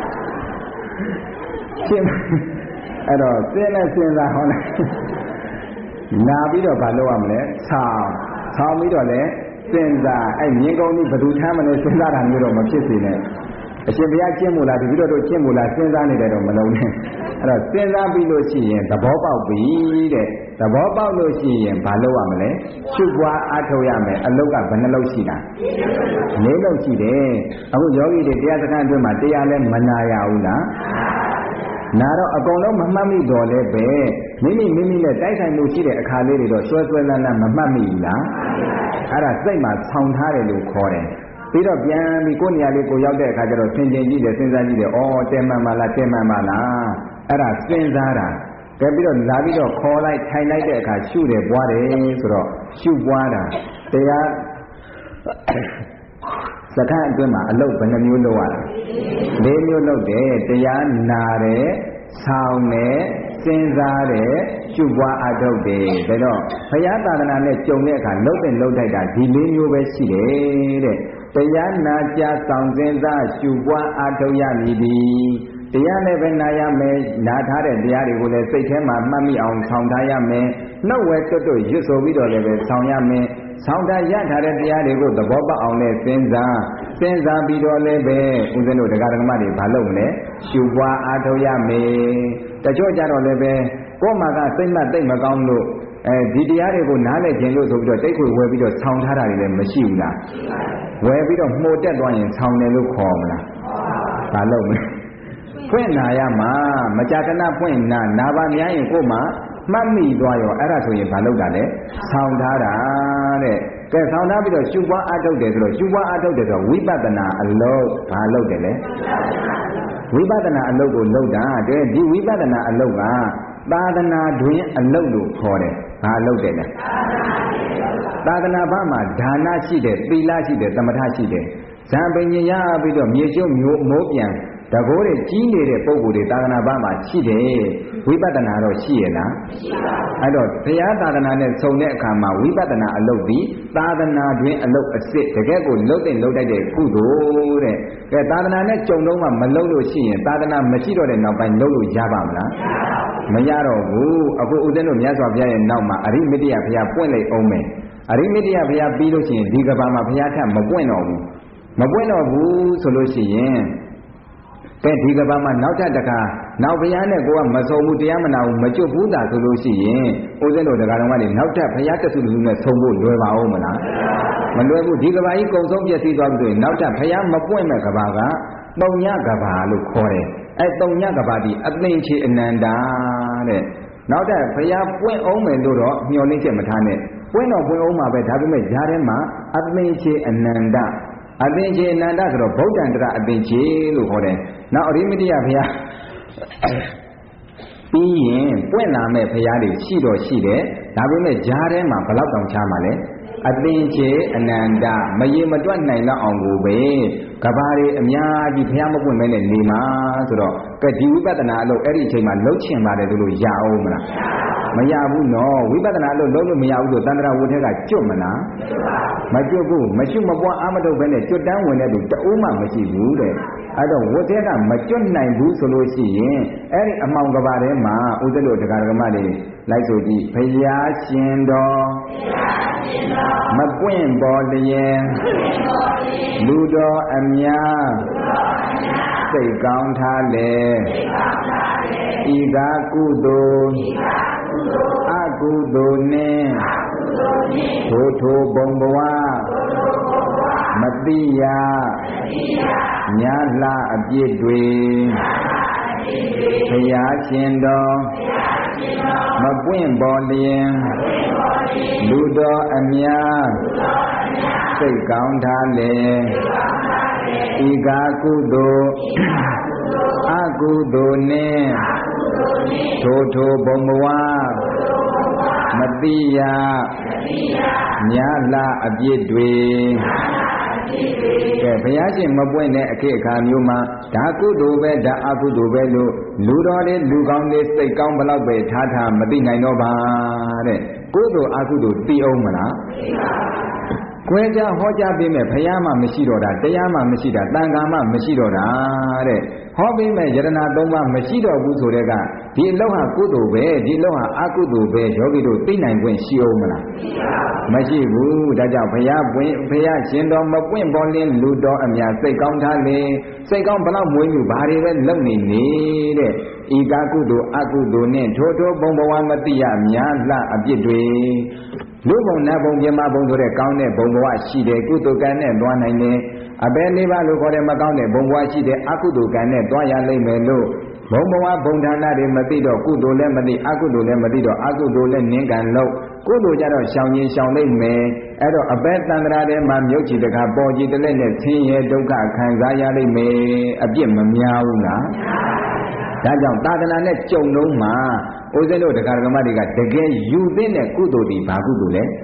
ကျင့်အဲ့တော့စဉ်းနဲ့စဉ်းစားဟောလိုက်နာပြီးတော့ဘာလုပ်ရမလဲဆောင်းဆောင်းပြီးတော့လည်းစဉ်းစားအဲ့မြင်ကောင်းကြီးဘယ်သူထမ်းမလဲစဉ်းစားတာမျိုးတော့မဖြစ်စေနဲ့အရှင်ဘုရားကျင့်မို့လားတပည့်တော်တို့ကျင့်မို့လားစဉ်းစားနေတယ်တော့မလုံးနဲ့အဲ့တော့စဉ်းစားပြီးလို့ရှိရင်သဘောပေါက်ပြီတဲ့သဘောပေါက်လို့ရှိရင်ဘာလုပ်ရမလဲရှုပွားအားထုတ်ရမယ်အလုတ်ကဘယ်နှလုံးရှိတာလေးလုံးရှိတယ်အခုယောဂီတွေတရားစခန်းအတွင်းမှာတရားလဲမနာရဘူးလားနာတော့အကုန်လုံးမမှတ်မိတော့လဲပဲမိမိမိမိနဲ့တိုက်ဆိုင်မှုရှိတဲ့အခါလေးတွေတော့ဆွဲဆွဲလန်းလန်းမမှတ်မိဘူးလားအဲ့ဒါစိတ်မှာဆောင်းထားတယ်လို့ခေါ်တယ်ပြီးတော့ပြန်ပြီးကိုယ်နေရာလေးကိုရောက်တဲ့အခါကျတော့ဆင်ခြင်ကြည့်တယ်စဉ်းစားကြည့်တယ်ဩတဲမှန်ပါလားတဲမှန်ပါလားအဲ့ဒါစဉ်းစားတာကဲပြီးတော့လာပြီးတော့ခေါ်လိုက်ထိုင်လိုက်တဲ့အခါရှုတယ်ပွားတယ်ဆိုတော့ရှုပွားတာတရားစကားအတွင်းမှာအလုပ်ဘယ်နှမျိုးလုပ်ရလဲ၄မျိုးလုပ်တယ်တရားနာတယ်ဆောင်းတယ်စစဉ်းစားတဲ့ရှုပွားအထုတ်တယ်ဒါတော့ဘုရားသာသနာနဲ့ကြုံတဲ့အခါလှုပ်တဲ့လှုပ်ထိုက်တာဒီလေးမျိုးပဲရှိတယ်တဲ့တရားနာကြားဆောင်စဉ်းစားရှုပွားအထုတ်ရမည်ဒီတရားနဲ့ပဲနာရမယ်နာထားတဲ့တရားတွေကိုလည်းစိတ်ထဲမှာမှတ်မိအောင်ဆောင်ထားရမယ်နှုတ်ဝဲတွတ်တွတ်ရွတ်ဆိုပြီးတော့လည်းပဲဆောင်ရမယ်ဆောင်တာရထားတဲ့တရားတွေကိုသဘောပေါက်အောင်လည်းစဉ်းစားစဉ်းစားပြီးတော့လည်းပဲဦးဇင်းတို့တရားဓမ္မတွေဘာလုပ်မလဲရှုပွားအားထုတ်ရမယ်တချို့ကြတော့လည်းပဲကိုယ်မှာကစိတ်မှတ်သိမ့်မကောင်းလို့အဲဒီတရားတွေကိုနားလည်ခြင်းလို့ဆိုပြီးတော့တိတ်ခွေဝယ်ပြီးတော့ဆောင်းထားတာတွေလည်းမရှိဘူးလားဝယ်ပြီးတော့မှုတ်တက်သွားရင်ဆောင်းတယ်လို့ခေါ်မလားဘာလုပ်မလဲဖွင့်နာရမှာမကြာခဏဖွင့်နာနာပါများရင်ကိုယ်မှာမှတ်မိသွားရောအဲ့ဒါဆိုရင်ဘာလုပ်တာလဲဆောင်းထားတာတဲ့ကဲဆောင်းထားပြီးတော့ရှုပွားအထုတ်တယ်ဆိုတော့ရှုပွားအထုတ်တယ်ဆိုတော့ဝိပဿနာအလုပ်ဘာလုပ်တယ်လဲဝိပဿနာအလုပ်ကိုလုပ်တာတဲ့ဒီဝိပဿနာအလုပ်ကသာသနာတွင်အလုပ်လို့ခေါ်တယ်ဘာလုပ်တယ်လဲသာသနာ့ဘာမှာဒါနရှိတယ်သီလရှိတယ်သမထရှိတယ်ဇံပင်ညရပြီးတော့မြေကျုံမျိုးမိုးပြန်တကိုးတွေကြီးနေတဲ့ပုံကိုယ်တွေသာသနာ့ဘာမှာရှိတယ်ဝိပဿနာတော့ရှိရလားမရှိပါဘူးအဲ့တော့တရားသာသနာနဲ့ဆုံတဲ့အခါမှာဝိပဿနာအလုပ်ဒီသာသနာတွင်အလုပ်အစစ်တကယ်ကိုလုပ်တဲ့လုပ်တတ်တဲ့ကုသိုလ်တဲ့ကဲသာသနာနဲ့ကြုံတော့မှမလုပ်လို့ရှိရင်သာသနာမရှိတော့တဲ့နောက်ပိုင်းလုပ်လို့ရပါမလားမရတော့ဘူးအခုဦးဇင်းတို့မြတ်စွာဘုရားရဲ့နောက်မှာအရိမတ္တယဘုရားပွင့်လိုက်အောင်မယ်အရိမတ္တယဘုရားပြီးလို့ရှိရင်ဒီကဘာမှာဘုရားထပ်မပွင့်တော့ဘူးမပွင့်တော့ဘူးဆိုလို့ရှိရင်ကဲဒီကဘာမှာနောက်ထပ်တခါနောက်ဘုရားနဲ့ကိုကမဆုံးဘူးတရားမနာဘူးမကျွတ်ဘူးသာဆိုလို့ရှိရင်ဦးဇင်းတို့တရားတော်ကလည်းနောက်ထပ်ဘုရားတဆုတဆုနဲ့ဆုံးဖို့လွယ်ပါဦးမလားမလွယ်ဘူးဒီကဘာကြီးကုံဆုံးပြည့်စည်သွားပြီဆိုရင်နောက်ထပ်ဘုရားမပွင့်မဲ့ကဘာကတုံညကဘာလို့ခေါ်တယ်အဲတုံညကဘာဒီအသိချေအနန္တာတဲ့နောက်ထပ်ဘုရားပွင့်အောင်မယ်လို့တော့မျှော်လင့်ချက်မထားနဲ့ပွင့်တော့ပွင့်အောင်မှာပဲဒါပေမဲ့ဈာထဲမှာအသိချေအနန္တအသင်္ချေအနန္တဆိုတော့ဗုဒ္ဓံတရအသင်္ချေလို့ခေါ်တယ်။နောက်အရိမတ္တယဘုရားပြီးရင်ပွင့်လာမဲ့ဘုရားတွေရှိတော့ရှိတယ်။ဒါပေမဲ့ဈာထဲမှာဘလောက်တောင်ချမှာလဲ။အသင်္ချေအနန္တမရေမတွက်နိုင်တော့အောင်ကိုပဲကဘာတွေအများကြီးဘုရားမပွင့်မဲနဲ့နေမှာဆိုတော့ကဲဒီဝိပဿနာအလုပ်အဲ့ဒီအချိန်မှာလှုပ်ချင်ပါတယ်လို့ရအောင်မလားမရဘူးနော်ဝိပဿနာအလုပ်လုပ်လို့မရဘူးဆိုတန္တရာဝဋ်ထဲကကျွတ်မလားမကျွတ်ဘူးမရှိမပွားအာမထုတ်ပဲနဲ့ကျွတ်တန်းဝင်တဲ့သူတအိုးမှမရှိဘူးတဲ့အဲ့တော့ဝဋ်ထဲကမကျွတ်နိုင်ဘူးဆိုလို့ရှိရင်အဲ့ဒီအမှောင်ကဘာထဲမှာဥဒ္ဒလို့တရားဓမ္မတွေလိုက်ဆိုကြည့်ဘုရားရှင်တော်မပွင့်ပေါ်လျင်လူတော်အများစိတ်ကောင်းထားလေဤသာကုသိုလ်အကုသိုလ်နှင့်ထိုထိုဘုံဘဝမတိယညာလှအပြစ်တွေဘုရားရှင်တော်မပွင့်ပေါ်လျင်လူတော်အများစိတ်ကောင်းထားလေဤကာကုသိုလ်အကုသိုလ်နှင့်ထိုထိုဘုံဘဝမတိယညာလှအပြစ်တွေကဲဘုရားရှင်မပွင့်တဲ့အခါအခါမျိုးမှာဒါကုသိုလ်ပဲဒါအကုသိုလ်ပဲလို့လူတော်တွေလူကောင်းတွေစိတ်ကောင်းဘလောက်ပဲထားထားမသိနိုင်တော့ပါတဲ့ကုသိုလ်အကုသိုလ်သိအောင်မလားသိပါဘူးခွဲခြားဟောကြားပေးမယ်ဘုရားမှမရှိတော့တာတရားမှမရှိတာတန်ခါမှမရှိတော့တာတဲ့ဟောပေးမယ်ယရဏသုံးပါးမရှိတော့ဘူးဆိုတဲ့ကဒီအလောက်ဟာကုသိုလ်ပဲဒီအလောက်ဟာအကုသိုလ်ပဲယောဂီတို့သိနိုင်ခွင့်ရှိအောင်မလားမရှိဘူးဒါကြောင့်ဘုရားပွင့်ဘုရားရှင်တော်မပွင့်ပေါ်လင်းလူတော်အများစိတ်ကောင်းထားလေစိတ်ကောင်းဘလောက်မွေးမှုဘာတွေပဲလုပ်နေနေတဲ့ဤကာကုသိုလ်အကုသိုလ်နဲ့ထိုထိုဘုံဘဝမတိယများလှအပြစ်တွေလူဘုံနတ်ဘုံပြမဘုံဆိုတဲ့ကောင်းတဲ့ဘုံဘဝရှိတယ်ကုသိုလ်ကံနဲ့သွားနိုင်တယ်အဘယ်လေးပါလို့ခေါ်တဲ့မကောင်းတဲ့ဘုံဘဝရှိတယ်အကုသိုလ်ကံနဲ့သွားရလိမ့်မယ်လို့ဘုံဘဝဘုံဌာနတွေမသိတော့ကုသိုလ်လည်းမသိအကုသိုလ်လည်းမသိတော့အကုသိုလ်လည်းနင်းကံလို့ကုသိုလ်ကြတော့ရှောင်ရင်ရှောင်လိမ့်မယ်အဲ့တော့အဘယ်တန်ត្រာထဲမှာမြုပ်ချီတခါပေါ်ကြည်တလက်နဲ့ဆင်းရဲဒုက္ခခံစားရလိမ့်မယ်အပြစ်မများဘူးလားဒါကြောင့်သာသနာနဲ့ကြုံလုံးမှာဦးဇင်းတို့တရားဓမ္မတွေကတကယ်ယူသိတဲ့ကုသိုလ်ဒီဘာကုသိုလ်လဲ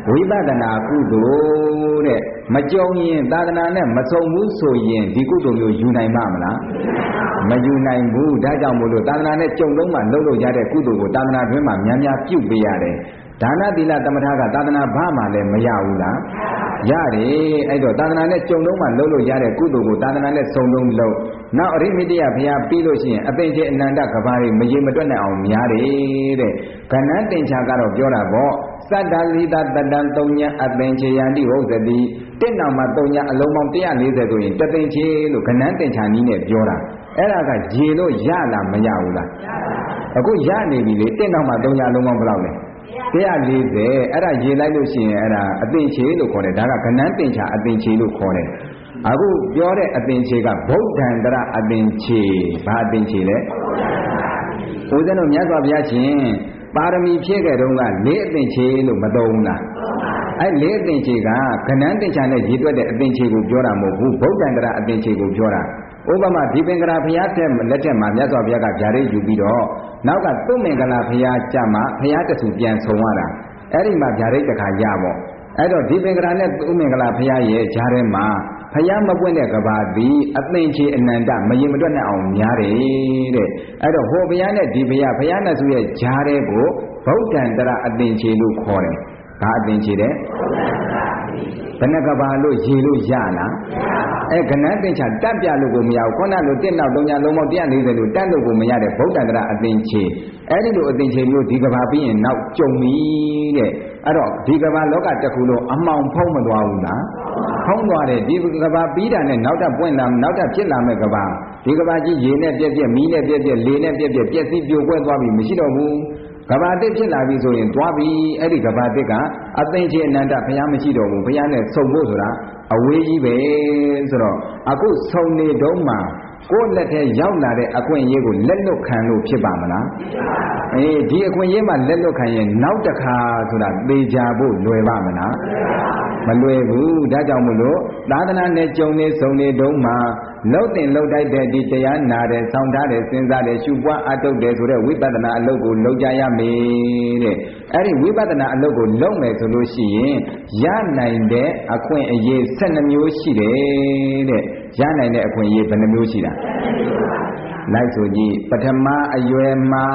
ဝိပဿနာကုသိုလ်တဲ့မကြုံရင်သာသနာနဲ့မဆုံးဘူးဆိုရင်ဒီကုသိုလ်မျိုးယူနိုင်မှာမလားမယူနိုင်ဘူးဒါကြောင့်မို့လို့သာသနာနဲ့ကြုံလုံးမှလုပ်လို့ရတဲ့ကုသိုလ်ကိုသာသနာတွင်မှာများများပြုပေးရတယ်ဒါနသီလသမထကသာသနာဘာမှလည်းမရဘူးလားရတယ်အဲ့တော့သာသနာနဲ့ကြုံလုံးမှလုပ်လို့ရတဲ့ကုသိုလ်ကိုသာသနာနဲ့စုံလုံးလုပ်နောက်အရိမိတ္တယဘုရားပြီးလို့ရှိရင်အသင်္ချေအနန္တကဘာတွေမရေမတွက်နိုင်အောင်များတယ်တဲ့ကဏ္ဍတင်ချာကတော့ပြောတာပေါ့သတ္တလိတတတံသုံးညအသင်္ချေယန္တိဟုတ်သတိတစ်နောက်မှာသုံးညအလုံးပေါင်းone hundred fortyဆိုရင်တသင်္ချေလို့ကဏ္ဍတင်ချာနည်းနဲ့ပြောတာအဲ့ဒါကရေလို့ရလားမရဘူးလားအခုရနေပြီလေတစ်နောက်မှာသုံးညအလုံးပေါင်းဘယ်လောက်လဲone hundred fortyအဲ့ဒါရေလိုက်လို့ရှိရင်အဲ့ဒါအသင်္ချေလို့ခေါ်တယ်ဒါကကဏ္ဍတင်ချာအသင်္ချေလို့ခေါ်တယ်အခုပြောတဲ့အသင်္ချေကဗုဒ္ဓံတရအသင်္ချေဘာအသင်္ချေလဲဦးဇင်းတို့မြတ်စွာဘုရားရှင်ပါရမီဖြည့်ခဲ့တုန်းကလေးအသင်္ချေလို့မသုံးဘူးလားအဲ့လေးအသင်္ချေကကဏ္ဍတင်ချာနဲ့ရည်တွက်တဲ့အသင်္ချေကိုပြောတာမဟုတ်ဘူးဗုဒ္ဓံတရအသင်္ချေကိုပြောတာဥပမာဒီပင်္ဂလာဘုရားတဲ့လက်ထက်မှာမြတ်စွာဘုရားကဗျာဒိတ်ယူပြီးတော့နောက်ကသုမင်္ဂလာဘုရားကြမှာဘုရားတဆူပြန်ဆုံးရတာအဲ့ဒီမှာဗျာဒိတ်တစ်ခါရပေါ့အဲ့တော့ဒီပင်္ဂလာနဲ့သုမင်္ဂလာဘုရားရဲ့ဂျားထဲမှာဘုရားမပွင့်တဲ့ကဘာသည်အသင်္ချေအနန္တမရင်မတွက်နိုင်အောင်များတယ်တဲ့အဲ့တော့ဟိုဘုရားနဲ့ဒီဘုရားဘုရားနဲ့သူရဲ့ဂျားထဲကိုဗုဒ္ဓံတရအသင်္ချေလို့ခေါ်တယ်ဘာအသင်္ချေတဲ့ဘယ်နှကဘာလို့ရေလို့ရလားအဲကဏ္ဍတင်ချာတက်ပြလို့ကိုမရဘူးခုနလိုတစ်နောက်သုံးညလုံးပေါင်းone hundred fortyလို့တက်လို့ကိုမရတဲ့ဗုဒ္ဓံတရအသင်္ချေအဲ့ဒီလိုအသင်္ချေမျိုးဒီကဘာပြီးရင်နောက်ကြုံပြီတဲ့အဲ့တော့ဒီကဘာလောကတစ်ခုလုံးအမှောင်ဖုံးမသွားဘူးလားဖုံးသွားတယ်ဒီကဘာပြီးတာနဲ့နောက်ထပ်ပွင့်လာနောက်ထပ်ဖြစ်လာမဲ့ကဘာဒီကဘာကြီးရေနဲ့ပြက်ပြက်မီးနဲ့ပြက်ပြက်လေနဲ့ပြက်ပြက်ပြက်စီးပြိုကွဲသွားပြီမရှိတော့ဘူးကဘာတစ်ဖြစ်လာပြီဆိုရင်သွားပြီအဲ့ဒီကဘာတစ်ကအသင်္ချေအနန္တဘုရားမရှိတော့ဘူးဘုရားနဲ့ဆုံဖို့ဆိုတာအဝေးကြီးပဲဆိုတော့အခုဆုံနေတော့မှကိုယ်လက်ထဲရောက်လာတဲ့အခွင့်အရေးကိုလက်လွတ်ခံလို့ဖြစ်ပါမလားအေးဒီအခွင့်အရေးမှာလက်လွတ်ခံရင်နောက်တစ်ခါဆိုတာသေချာဖို့လွယ်ပါမလားမလွယ်ဘူးဒါကြောင့်မို့လို့သာသနာနဲ့ကြုံနေဆုံနေတုန်းမှာလှုပ်တင်လှုပ်တိုက်တဲ့ဒီတရားနာတယ်စောင့်ထားတယ်စဉ်းစားတယ်ရှုပွားအထုတ်တယ်ဆိုတဲ့ဝိပဿနာအလုပ်ကိုလုပ်ကြရမယ်တဲ့အဲ့ဒီဝိပဿနာအလုပ်ကိုလုပ်မယ်ဆိုလို့ရှိရင်ရနိုင်တဲ့အခွင့်အရေးone twoမျိုးရှိတယ်တဲ့ရနိုင်တဲ့အခွင့်အရေးဘယ်နှမျိုးရှိတာလိုက်ဆိုကြည့်ပထမအရွယ်မှာ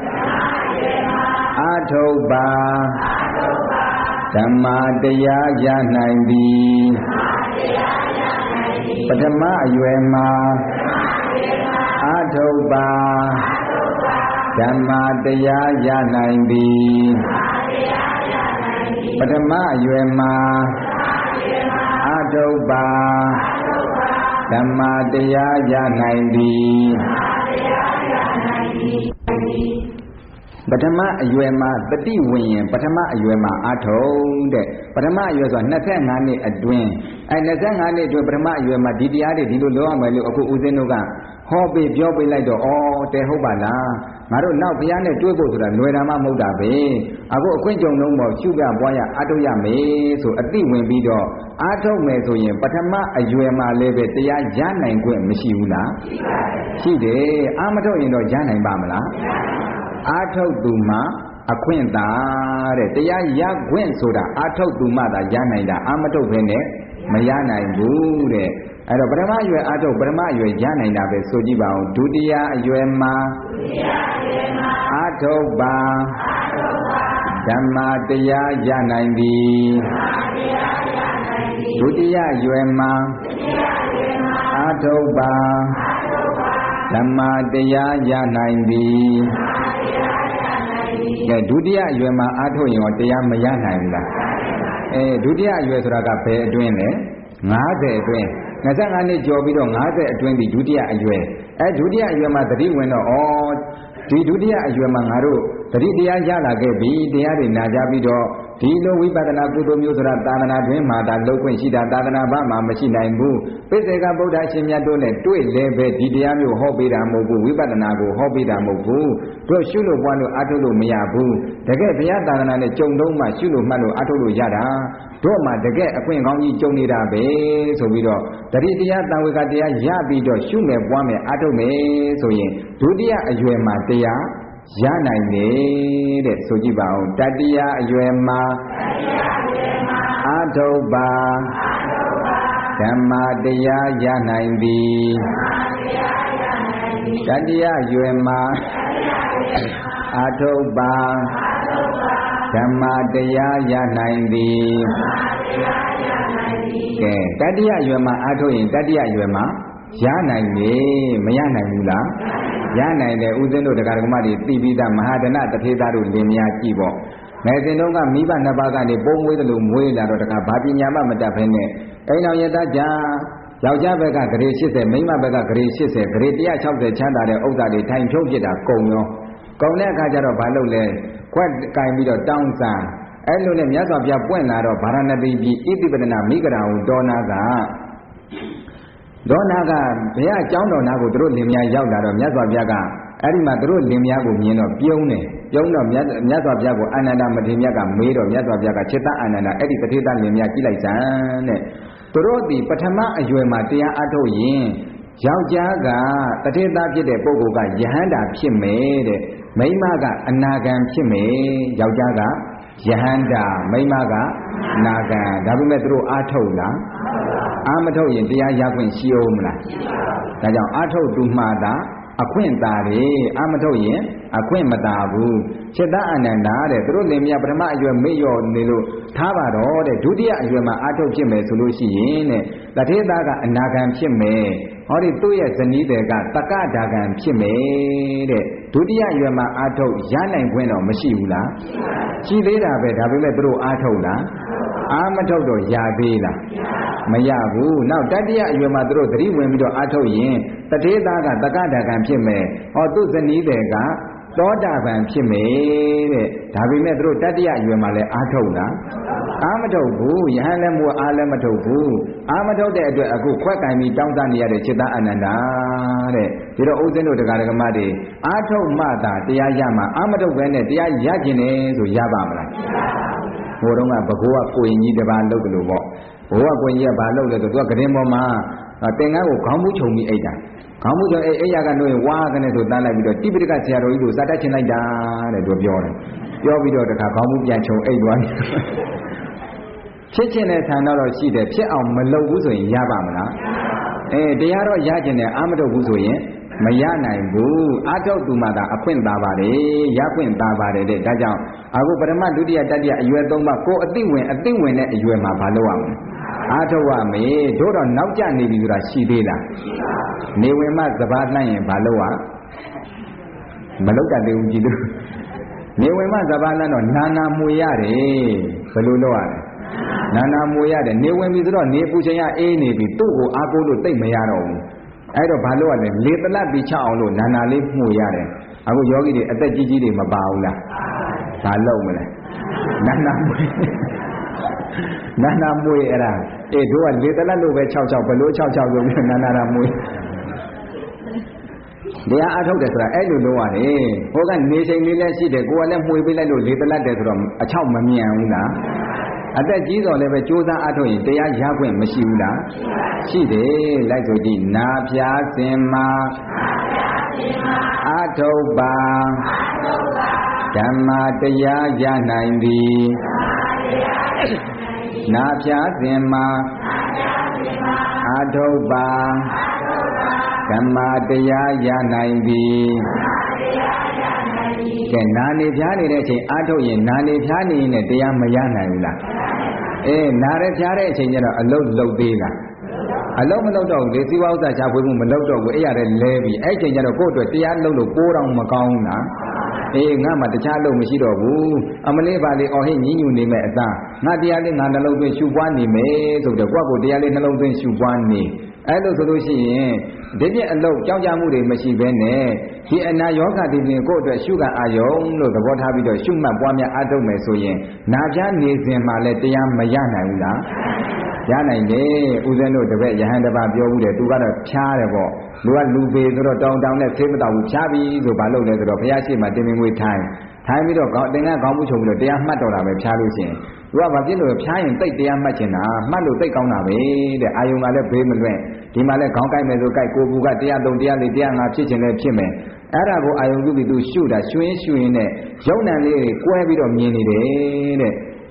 အာထုတ်ပါဓမ္မတရားရနိုင်သည်ပထမအရွယ်မှာအာထုတ်ပါဓမ္မတရားရနိုင်သည်ပထမအရွယ်မှာအာထုတ်ပါဓမ္မတရားရနိုင်သည်ပထမအရွယ်မှာတတိဝိညာဉ်ပထမအရွယ်မှာအာထုံတဲ့ပထမအရွယ်ဆိုတာtwenty-fiveနှစ်အတွင်းအဲtwenty-fiveနှစ်အတွင်းပထမအရွယ်မှာဒီတရားတွေဒီလိုလုပ်ရမယ်လို့အခုဦးဇင်းတို့ကဟောပေးပြောပေးလိုက်တော့ဩတဲဟုတ်ပါလားငါတို့နောက်ဘုရားနဲ့တွေ့ဖို့ဆိုတာလွယ်တာမှမဟုတ်တာပဲအခုအခွင့်ကြုံလုံးပေါ်ရှုပြပွားရအာထုတ်ရမယ်ဆိုအသိဝင်ပြီးတော့အာထုတ်မယ်ဆိုရင်ပထမအရွယ်မှာလည်းပဲတရားရနိုင်ခွင့်မရှိဘူးလားရှိတယ်အာမထုတ်ရင်တော့ရနိုင်ပါမလားအာထုတ်သူမှအခွင့်သာတဲ့တရားရခွင့်ဆိုတာအာထုတ်သူမှသာရနိုင်တာအာမထုတ်ဘဲနဲ့မရနိုင်ဘူးတဲ့အဲ့တော့ပထမအရွယ်အာထုတ်ပထမအရွယ်ရနိုင်တာပဲဆိုကြည့်ပါဦးဒုတိယအရွယ်မှာအာထုတ်ပါဓမ္မတရားရနိုင်သည်ဒုတိယအရွယ်မှာအာထုတ်ပါဓမ္မတရားရနိုင်သည်ကဲဒုတိယအရွယ်မှာအာထုတ်ရင်တော့တရားမရနိုင်ဘူးလားအဲဒုတိယအရွယ်ဆိုတာကဘယ်အတွင်းလဲfiftyအတွင်းtwenty-fiveနှစ်ကျော်ပြီးတော့fiftyအတွင်းဒီဒုတိယအရွယ်အဲဒုတိယအရွယ်မှာသတိဝင်တော့ဩဒီဒုတိယအရွယ်မှာငါတို့သတိတရားရလာခဲ့ပြီတရားတွေနာကြပြီးတော့ဒီလိုဝိပဿနာကုသိုလ်မျိုးဆိုတာသာသနာတွင်မှာဒါလောက်ခွင့်ရှိတာသာသနာ့ဘာမှမရှိနိုင်ဘူးပိဿေကဗုဒ္ဓရှင်မြတ်တို့နဲ့တွေ့လဲပဲဒီတရားမျိုးဟောပေးတာမဟုတ်ဘူးဝိပဿနာကိုဟောပေးတာမဟုတ်ဘူးတို့ရှုလို့ပွားလို့အထုတ်လို့မရဘူးတကယ်ဘုရားသာသနာနဲ့ကြုံတော့မှရှုလို့မှတ်လို့အထုတ်လို့ရတာတို့မှတကယ်အခွင့်ကောင်းကြီးကြုံနေတာပဲဆိုပြီးတော့တတိတရားတံဝေကတရားရပြီးတော့ရှုမယ်ပွားမယ်အထုတ်မယ်ဆိုရင်ဒုတိယအရွယ်မှာတရားရနိုင်တယ်တဲ့ဆိုကြည့်ပါဦးတတိယအရွယ်မှာတတိယအရွယ်အာထုပ်ပါဓမ္မတရားရနိုင်သည်တတိယရွယ်မှာအာထုပ်ပါဓမ္မတရားရနိုင်သည်ကဲတတိယရွယ်မှာအာထုတ်ရင်တတိယရွယ်မှာရနိုင်လေမရနိုင်ဘူးလားရနိုင်တယ်ဦးဇင်းတို့တရားဓမ္မတွေသိပြီးသားမဟာဒနတထေသားတို့လင်မယားကြည့်ပေါ့ငယ်စဉ်တုန်းကမိဘနှစ်ပါးကနေပုံမွေးတယ်လို့မွေးလာတော့တခါဘာပညာမှမတတ်ဘဲနဲ့အိမ်တော်ရတကြယောက်ျားဘက်ကဂရေ၈၀မိန်းမဘက်ကဂရေ၈၀ဂရေ၁၆၀ချမ်းသာတဲ့ဥစ္စာတွေထိုင်ဖြုတ်ဖြစ်တာကုံရောကုံတဲ့အခါကျတော့ဘာလုပ်လဲခွက်ကင်ပြီးတော့တောင်းစားအဲ့လိုနဲ့မြတ်စွာဘုရားပွင့်လာတော့ဗာရာဏသီပြည်ဣတိပဒနာမိဂရာဟုဒေါနာကဒေါနာကဘုရားအကြောင်းတော်နာကိုသူတို့လင်မယားရောက်လာတော့မြတ်စွာဘုရားကအဲ့ဒီမှာသူတို့လင်မယားကိုမြင်တော့ပြုံးတယ်ပြုံးတော့မြတ်မြတ်စွာဘုရားကိုအာနန္ဒမထေရမြတ်ကမေးတော့မြတ်စွာဘုရားကจิตတအာနန္ဒအဲ့ဒီတထေသလင်မယားကြည့်လိုက်စမ်းတဲ့သူတို့ဒီပထမအရွယ်မှာတရားအထုတ်ရင်ယောက်ျားကတထေသဖြစ်တဲ့ပုဂ္ဂိုလ်ကယဟန္တာဖြစ်မယ်တဲ့မိန်းမကအနာဂံဖြစ်မယ်ယောက်ျားကယဟန္တာမိန်းမကနာဂံဒါပေမဲ့သူတို့အာထုတ်လားအာမထုတ်ရင်တရားရခွင့်ရှိအောင်မလားဒါကြောင့်အာထုတ်သူမှားတာအခွင့်သာတယ်အာမထုတ်ရင်အခွင့်မသာဘူးจิตတအာနန္ဒာတဲ့သူတို့လင်မယားပထမအရွယ်မေ့ရောနေလို့ထားပါတော့တဲ့ဒုတိယအရွယ်မှာအာထုတ်ဖြစ်မယ်ဆိုလို့ရှိရင်တဲ့တထေသားကအနာဂံဖြစ်မယ်ဟောဒီသူ့ရဲ့ဇနီးတွေကတက္ကဒါဂံဖြစ်မယ်တဲ့ဒုတိယအရွယ်မှာအာထုတ်ရနိုင်ခွင့်တော့မရှိဘူးလားရှိသေးတာပဲဒါပေမဲ့သူတို့အာထုတ်လားအာမထုတ်တော့ရသေးလားမရဘူးနောက်တတိယအရွယ်မှာသူတို့သတိဝင်ပြီးတော့အာထုတ်ရင်တထေသားကတက္ကဒါဂံဖြစ်မယ်ဟောသူ့ဇနီးတွေကသောတာပန်ဖြစ်မယ်တဲ့ဒါပေမဲ့သူတို့တတိယအရွယ်မှာလည်းအာထုတ်လားအာမထုတ်ဘူးယဟန်လည်းမဟုတ်အာလည်းမထုတ်ဘူးအာမထုတ်တဲ့အတွက်အခုခွက်ကင်ပြီးတောင်းတနေရတဲ့จิตတအာနန္ဒာတဲ့ဒီတော့ဥစဉ်တို့တရားဓမ္မတွေအာထုတ်မှသာတရားရမှာအာမထုတ်ပဲနဲ့တရားရကျင်တယ်ဆိုရပါမလားဟိုတုန်းကဘကိုးကကိုရင်ကြီးတစ်ပါးလုပ်တယ်လို့ပေါ့ဘိုးကကိုရင်ကြီးကဘာလုပ်လဲဆိုသူကဂရင်ပေါ်မှာသင်္ကန်းကိုခေါင်းမူးချုံပြီးအိတ်တာခေါင်းမူးချုံအိတ်အိယာကနှုတ်ရင်ဝါကနေဆိုတန်းလိုက်ပြီးတော့တိပိဋကဆရာတော်ကြီးကိုစာတတ်ချင်လိုက်တာတဲ့သူပြောတယ်ပြောပြီးတော့တခါခေါင်းမူးပြန်ချုံအိတ်သွားတယ်ဖြစ်ချင်တဲ့ဆန္ဒတော့ရှိတယ်ဖြစ်အောင်မလုပ်ဘူးဆိုရင်ရပါမလားအဲတရားတော့ရကျင်တယ်အာမထုတ်ဘူးဆိုရင်မရနိုင်ဘူးအာထုတ်သူမှသာအခွင့်သာပါတယ်ရခွင့်သာပါတယ်တဲ့ဒါကြောင့်အခုပထမဒုတိယတတိယအရွယ်သုံးပါကိုအသိဝင်အသိဝင်တဲ့အရွယ်မှာဘာလုပ်ရမလဲအာထုတ်ရမယ်တို့တော့နောက်ကျနေပြီဆိုတာရှိသေးလားနေဝင်မှစဘာနှံ့ရင်ဘာလုပ်ရမလုပ်တတ်သေးဘူးကြည့်လို့နေဝင်မှစဘာနှံ့တော့နာနာမွေရတယ်ဘယ်လိုလုပ်ရလဲနာနာမွေရတယ်နေဝင်ပြီဆိုတော့နေပူချိန်ရအေးနေပြီသူ့ကိုအားကိုးလို့သိမ့်မရတော့ဘူးအဲ့တော့ဘာလို့ရလဲလေတလတ်ပြီးချအောင်လို့နာနာလေးမှုရတယ်အခုယောဂီတွေအသက်ကြီးကြီးတွေမပါဘူးလားဘာလုပ်မလဲနာနာမွေနာနာမွေအဲ့ဒါအေးတို့ကလေတလတ်လို့ပဲ၆၆ဘလို့၆၆ဆိုပြီးနာနာနာမွေတရားအထုတ်တယ်ဆိုတာအဲ့လိုလုပ်ရတယ်ဟိုကနေချိန်လေးလည်းရှိတယ်ကိုယ်ကလည်းမှုေးပေးလိုက်လို့လေတလတ်တယ်ဆိုတော့အချောက်မမြန်ဘူးလားအသက်ကြီးတော်လည်းပဲကြိုးစားအထုတ်ရင်တရားရခွင့်မရှိဘူးလားရှိတယ်လိုက်ဆိုကြည့်နာဖြာစင်မာအထုတ်ပါဓမ္မတရားရနိုင်သည်နာဖြာစင်မာအထုတ်ပါဓမ္မတရားရနိုင်သည်ကဲနာနေဖြားနေတဲ့အချိန်အာထုတ်ရင်နာနေဖြားနေရင်တရားမရနိုင်ဘူးလားအေးနာရဖြားတဲ့အချိန်ကျတော့အလုတ်လုတ်သေးလားအလုတ်မလုတ်တော့ဘူးလေစီဝါဥစ္စာချဖွေးမှုမလုတ်တော့ဘူးအဲ့ရတဲ့လဲပြီအဲ့ချိန်ကျတော့ကိုယ့်အတွက်တရားလုတ်လို့ပိုးတော့မကောင်းဘူးလားအေးငါမှတခြားလို့မရှိတော့ဘူးအမလေးပါလေအော်ဟိညဉ်ညူနေမဲ့အသားငါတရားလေးငါနှလုံးသွင်းရှုပွားနေမယ်ဆိုတော့ကိုယ့်ကိုတရားလေးနှလုံးသွင်းရှုပွားနေအဲ့လိုဆိုလို့ရှိရင်ဒီပြည့်အလုံးကြောက်ကြမှုတွေမရှိဘဲနဲ့ဒီအနာယောဂတည်ပြင်ကိုယ့်အတွက်ရှုကအာယုံလို့သဘောထားပြီးတော့ရှုမှတ်ပွားများအားထုတ်မယ်ဆိုရင်နာပြနေစဉ်မှာလည်းတရားမရနိုင်ဘူးလားရနိုင်တယ်ဦးဇင်းတို့တပည့်ယဟန်တပါပြောဘူးတယ်သူကတော့ဖြားတယ်ပေါ့လူကလူပေဆိုတော့တောင်းတောင်းနဲ့ဆေးမတောက်ဘူးဖြားပြီဆိုဘာလုပ်လဲဆိုတော့ဘုရားရှိခိုးတင်မင်ငွေထိုင်ထိုင်ပြီးတော့သင်္ကန်းခေါင်းမှုချုပ်ပြီးတော့တရားမှတ်တော်တာပဲဖြားလို့ရှိရင်သူကဘာဖြစ်လို့ဖြားရင်တိတ်တရားမှတ်ချင်တာမှတ်လို့တိတ်ကောင်းတာပဲတဲ့အာယုံကလည်းဘေးမလွင့်ဒီမှာလည်းခေါင်းကိုက်မယ်ဆိုကိုက်ကိုယ်ကူကတရားသုံးတရားလေးတရားငါဖြစ်ချင်လည်းဖြစ်မယ်အဲ့ဒါကိုအာယုံပြုပြီးသူရှုတာရှုရင်းရှုရင်းနဲ့ယုံနံလေးကွဲပြီးတော့မြင်နေတယ်တဲ့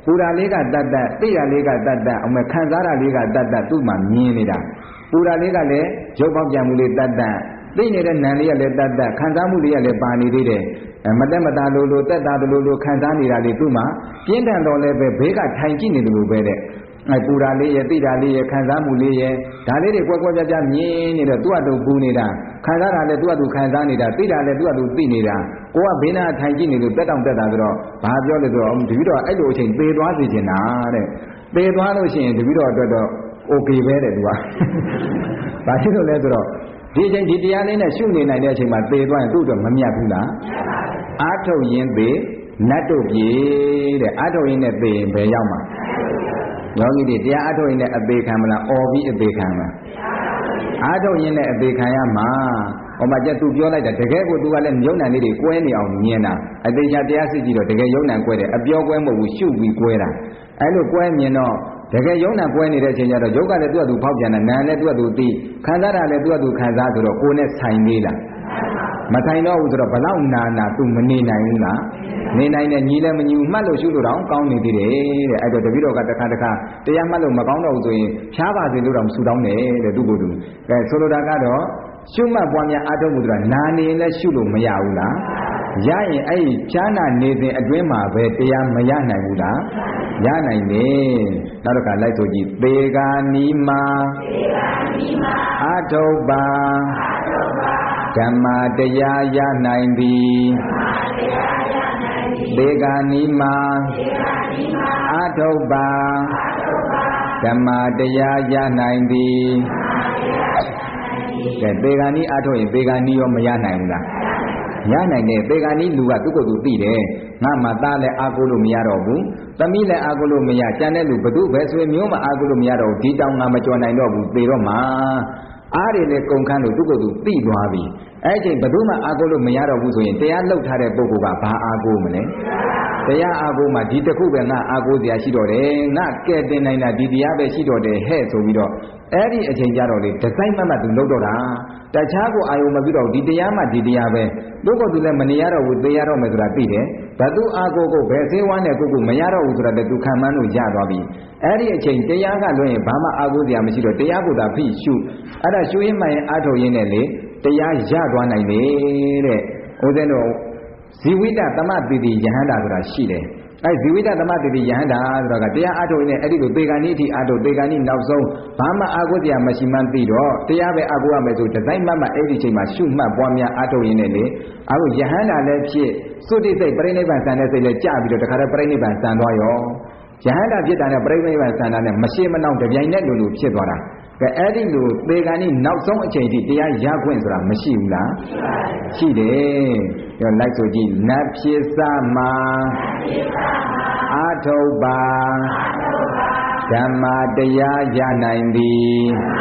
ပူရာလေးကတတ်တတ်သိရလေးကတတ်တတ်အမေခံစားရလေးကတတ်တတ်သူ့မှာမြင်နေတာပူရာလေးကလည်းရုပ်ပေါက်ပြန်မှုလေးတတ်တတ်သိနေတဲ့နံလေးကလည်းတတ်တတ်ခံစားမှုလေးကလည်းပါနေသေးတယ်မတက်မတာလိုလိုတက်တာလိုလိုခံစားနေတာလေးသူ့မှာပြင်းထန်တော်လည်းပဲဘေးကထိုင်ကြည့်နေတယ်လို့ပဲတဲ့အဲပူရာလေးရဲ့သိတာလေးရဲ့ခံစားမှုလေးရဲ့ဒါလေးတွေကွက်ကွက်ပြားပြားမြင်နေတော့သူ့အတူပူနေတာခံစားတာလည်းသူ့အတူခံစားနေတာသိတာလည်းသူ့အတူသိနေတာကိုကဘေးနာထိုင်ကြည့်နေလို့တက်တောင်တက်တာဆိုတော့ဘာပြောလဲဆိုတော့တပည့်တော်အဲ့လိုအချိန်သေသွားစေချင်တာတဲ့သေသွားလို့ရှိရင်တပည့်တော်အတွက်တော့ okay ပဲတဲ့သူကဘာဖြစ်လို့လဲဆိုတော့ဒီအချိန်ဒီတရားလေးနဲ့ရှုနေနိုင်တဲ့အချိန်မှာသေသွားရင်သူ့အတွက်မမြတ်ဘူးလားအာထုတ်ရင်သေနတ်တို့ပြေတဲ့အာထုတ်ရင်နဲ့သေရင်ဘယ်ရောက်မှာယောဂီတွေတရားအာထုတ်ရင်နဲ့အသေးခံမလားအော်ပြီးအသေးခံမလားအာထုတ်ရင်နဲ့အသေးခံရမှာဟောမှာကျသူပြောလိုက်တာတကယ်ကိုသူကလည်းယုံနာလေးတွေကွဲနေအောင်မြင်တာအသေးချာတရားစစ်ကြည့်တော့တကယ်ယုံနာကွဲတယ်အပြောကွဲမဟုတ်ဘူးရှုပြီးကွဲတာအဲ့လိုကွဲမြင်တော့တကယ်ယုံနာကွဲနေတဲ့အချိန်ကျတော့ယုတ်ကလည်းသူ့အတူဖောက်ပြန်တာနာလည်းသူ့အတူသိခံစားတာလည်းသူ့အတူခံစားဆိုတော့ကိုယ်နဲ့ဆိုင်သေးလားမဆိုင်တော့ဘူးဆိုတော့ဘလောက်နာနာသူမနေနိုင်ဘူးလားနေနိုင်တဲ့ညီလည်းမညီဘူးမှတ်လို့ရှုလို့တော့ကောင်းနေသေးတယ်တဲ့အဲ့တော့တပည့်တော်ကတစ်ခါတစ်ခါတရားမှတ်လို့မကောင်းတော့ဘူးဆိုရင်ဖြားပါစေလို့တော့ဆူတောင်းတယ်တဲ့သူ့ကိုယ်သူကဲဆိုလိုတာကတော့ရှုမှတ်ပွားများအားထုတ်မှုဆိုတာနာနေရင်လည်းရှုလို့မရဘူးလားရရင်အဲ့ဒီဖြားနာနေစဉ်အတွင်းမှာပဲတရားမရနိုင်ဘူးလားရနိုင်တယ်နောက်တစ်ခါလိုက်ဆိုကြည့်သေဂာနီမာသေဂာနီမာအာထုတ်ပါအာထုတ်ပါဓမ္မတရားရနိုင်သည်ဓမ္မတရားရနိုင်သည်သေဂာနီမာသေဂာနီမာအာထုတ်ပါအာထုတ်ပါဓမ္မတရားရနိုင်သည်ဓမ္မတရားရနိုင်သည်ကဲသေဂာနီအာထုတ်ရင်သေဂာနီရောမရနိုင်ဘူးလားရနိုင်တယ်သေဂာနီလူကသူ့ကိုယ်သူသိတယ်ငါမှသားလည်းအာကိုလို့မရတော့ဘူးသမီးလည်းအာကိုလို့မရကြံတဲ့လူဘသူပဲဆိုရင်မျိုးမအာကိုလို့မရတော့ဒီတောင်ငါမကြော်နိုင်တော့ဘူးသေတော့မှာအားတွေလည်းကုန်ခန်းလို့သူ့ကိုယ်သူသိသွားပြီအဲ့ချိန်ဘသူမှအာကိုလို့မရတော့ဘူးဆိုရင်တရားလှုပ်ထားတဲ့ပုဂ္ဂိုလ်ကဘာအာကိုမလဲတရားအာကိုမှဒီတစ်ခုပဲငါအာကိုစရာရှိတော့တယ်ငါကဲတင်နိုင်တာဒီတရားပဲရှိတော့တယ်ဟဲ့ဆိုပြီးတော့အဲ့ဒီအချိန်ကြတော့လေဒီဇိုင်းမတ်မတ်သူလှုပ်တော့တာတခြားကိုအာယုံမပြီးတော့ဒီတရားမှဒီတရားပဲတို့ကိုယ်သူလည်းမနေရတော့ဘူးသေရတော့မယ်ဆိုတာသိတယ်ဘသူအာကိုကိုဘယ်သေးဝမ်းနဲ့ကိုကိုမရတော့ဘူးဆိုတာလည်းသူခံမှန်းလို့ရသွားပြီအဲ့ဒီအချိန်တရားကလွှင့်ရင်ဘာမှအာကိုစရာမရှိတော့တရားကိုသာဖိရှုအဲ့ဒါရှုရင်းမှရင်အာထုတ်ရင်းနဲ့လေတရားရသွားနိုင်တယ်တဲ့ဦးဇင်းတို့ဇီဝိတသမတိတိယဟန္တာဆိုတာရှိတယ်အဲဇီဝိတသမတိတိယဟန္တာဆိုတာကတရားအာထုတ်ရင်းနဲ့အဲ့ဒီလိုသေဂာနိအထိအာထုတ်သေဂာနိနောက်ဆုံးဘာမှအာကိုစရာမရှိမှန်းသိတော့တရားပဲအာကိုရမယ်ဆိုဒီဇိုင်းမတ်မတ်အဲ့ဒီချိန်မှာရှုမှတ်ပွားများအာထုတ်ရင်းနဲ့လေအခုယဟန္တာလည်းဖြစ်သုတိစိတ်ပြိဋိဘံစံတဲ့စိတ်လည်းကြပြီးတော့တခါတည်းပြိဋိဘံစံသွားရောယဟန္တာဖြစ်တာနဲ့ပြိဋိဘံစံတာနဲ့မရှိမနှောင်တပြိုင်နက်လိုလိုဖြစ်သွားတာကဲအဲ့ဒီလိုသေဂာနိနောက်ဆုံးအချိန်ထိတရားရခွင့်ဆိုတာမရှိဘူးလားရှိတယ်ပြောလိုက်ဆိုကြည့်နတ်ဖြစ်စမှာအာထုတ်ပါဓမ္မတရားရနိုင်သည်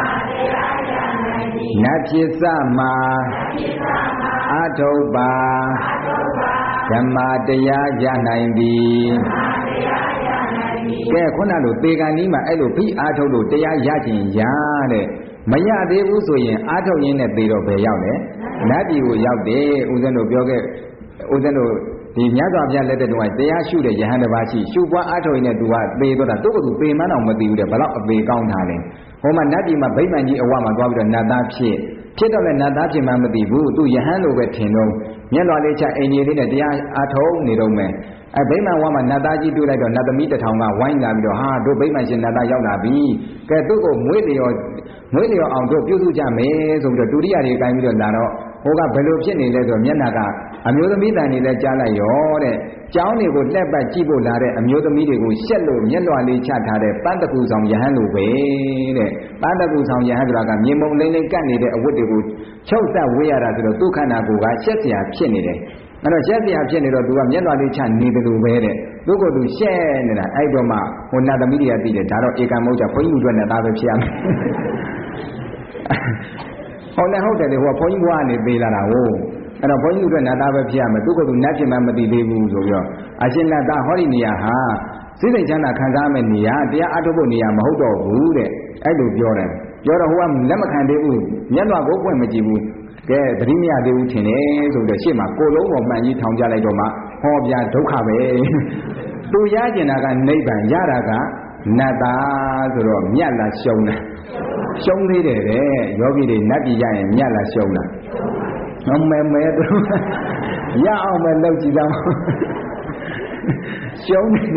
နတ်ဖြစ်စမှာအာထုတ်ပါဓမ္မတရားရနိုင်သည်ကဲခုနလိုသေဂာနီးမှာအဲ့လိုဖိအားထုတ်လို့တရားရခြင်းရတဲ့မရသေးဘူးဆိုရင်အားထုတ်ရင်းနဲ့သေတော့ဘယ်ရောက်လဲနတ်ပြည်ကိုရောက်တယ်ဦးဇင်းတို့ပြောခဲ့ဦးဇင်းတို့ဒီမြတ်စွာဘုရားလက်ထက်တုန်းကတရားရှုတဲ့ယဟန်တစ်ပါးရှိရှုပွားအားထုတ်ရင်းနဲ့သူကသေတော့တာသူ့ကိုယ်သူသေမှန်းအောင်မသိဘူးတဲ့ဘလောက်အသေးကောင်းတာလဲဟိုမှာနတ်ပြည်မှာဗိမာန်ကြီးအဝမှာသွားပြီးတော့နတ်သားဖြစ်ဖြစ်တော့လည်းနတ်သားဖြစ်မှမသိဘူးသူယဟန်လိုပဲထင်တော့မျက်လွှာလေးချအင်ကြီးလေးနဲ့တရားအားထုတ်နေတော့မယ်အဲဗိမာန်ဝါမှာနတ်သားကြီးတွေ့လိုက်တော့နတ်သမီးတစ်ထောင်ကဝိုင်းလာပြီးတော့ဟာတို့ဗိမာန်ရှင်နတ်သားရောက်လာပြီကဲသူ့ကိုမွေးလျော်မွေးလျော်အောင်တို့ပြုစုကြမယ်ဆိုပြီးတော့ဒုတိယတွေကိုင်းပြီးတော့လာတော့ဟိုကဘယ်လိုဖြစ်နေလဲဆိုတော့မျက်နှာကအမျိုးသမီးတန်တွေလည်းကြားလိုက်ရောတဲ့ကျောင်းတွေကိုလှက်ပတ်ကြည့်ဖို့လာတဲ့အမျိုးသမီးတွေကိုရှက်လို့မျက်လွှာလေးချထားတဲ့ပန်းတကူဆောင်ယဟန်လိုပဲတဲ့ပန်းတကူဆောင်ယဟန်ဆိုတာကမြေမုံလိမ့်လိမ့်ကတ်နေတဲ့အဝတ်တွေကိုချုပ်သက်ဝေးရတာဆိုတော့သူ့ခန္ဓာကိုယ်ကရှက်စရာဖြစ်နေတယ်အဲ့တော့ရှက်စရာဖြစ်နေတော့သူကမျက်နှာလေးချနေတယ်လို့ပဲတဲ့သူ့ကိုယ်သူရှက်နေတာအဲ့တော့မှဟိုနတ်သမီးတွေကသိတယ်ဒါတော့ဧကမုတ်ချဘုန်းကြီးတို့နဲ့သားပဲဖြစ်ရမယ်ဟုတ်တယ်ဟုတ်တယ်လေဟိုကဘုန်းကြီးဘွားကနေပေးလာတာဟိုအဲ့တော့ဘုန်းကြီးတို့နတ်သားပဲဖြစ်ရမယ်သူ့ကိုယ်သူနတ်ဖြစ်မှမသိသေးဘူးဆိုပြီးတော့အရှင်နတ်သားဟောဒီနေရာဟာစိတ်စိတ်ချမ်းသာခံစားမယ့်နေရာတရားအထုတ်ဖို့နေရာမဟုတ်တော့ဘူးတဲ့အဲ့လိုပြောတယ်ပြောတော့ဟိုကလက်မခံသေးဘူးမျက်နှာကိုပွင့်မကြည့်ဘူးကဲသတိမရသေးဘူးထင်တယ်ဆိုတော့ရှေ့မှာကိုလုံးပေါ်မှန်ကြီးထောင်ကြလိုက်တော့မှဟောပြဒုက္ခပဲသူရကျင်တာကနိဗ္ဗာန်ရတာကနတ်သားဆိုတော့မြတ်လားရှုံးလားရှုံးသေးတယ်တဲ့ယောဂီတွေနတ်ပြည်ရရင်မြတ်လားရှုံးလားအမဲမဲသူရအောင်ပဲလုပ်ကြည့်သားရှုံးနေ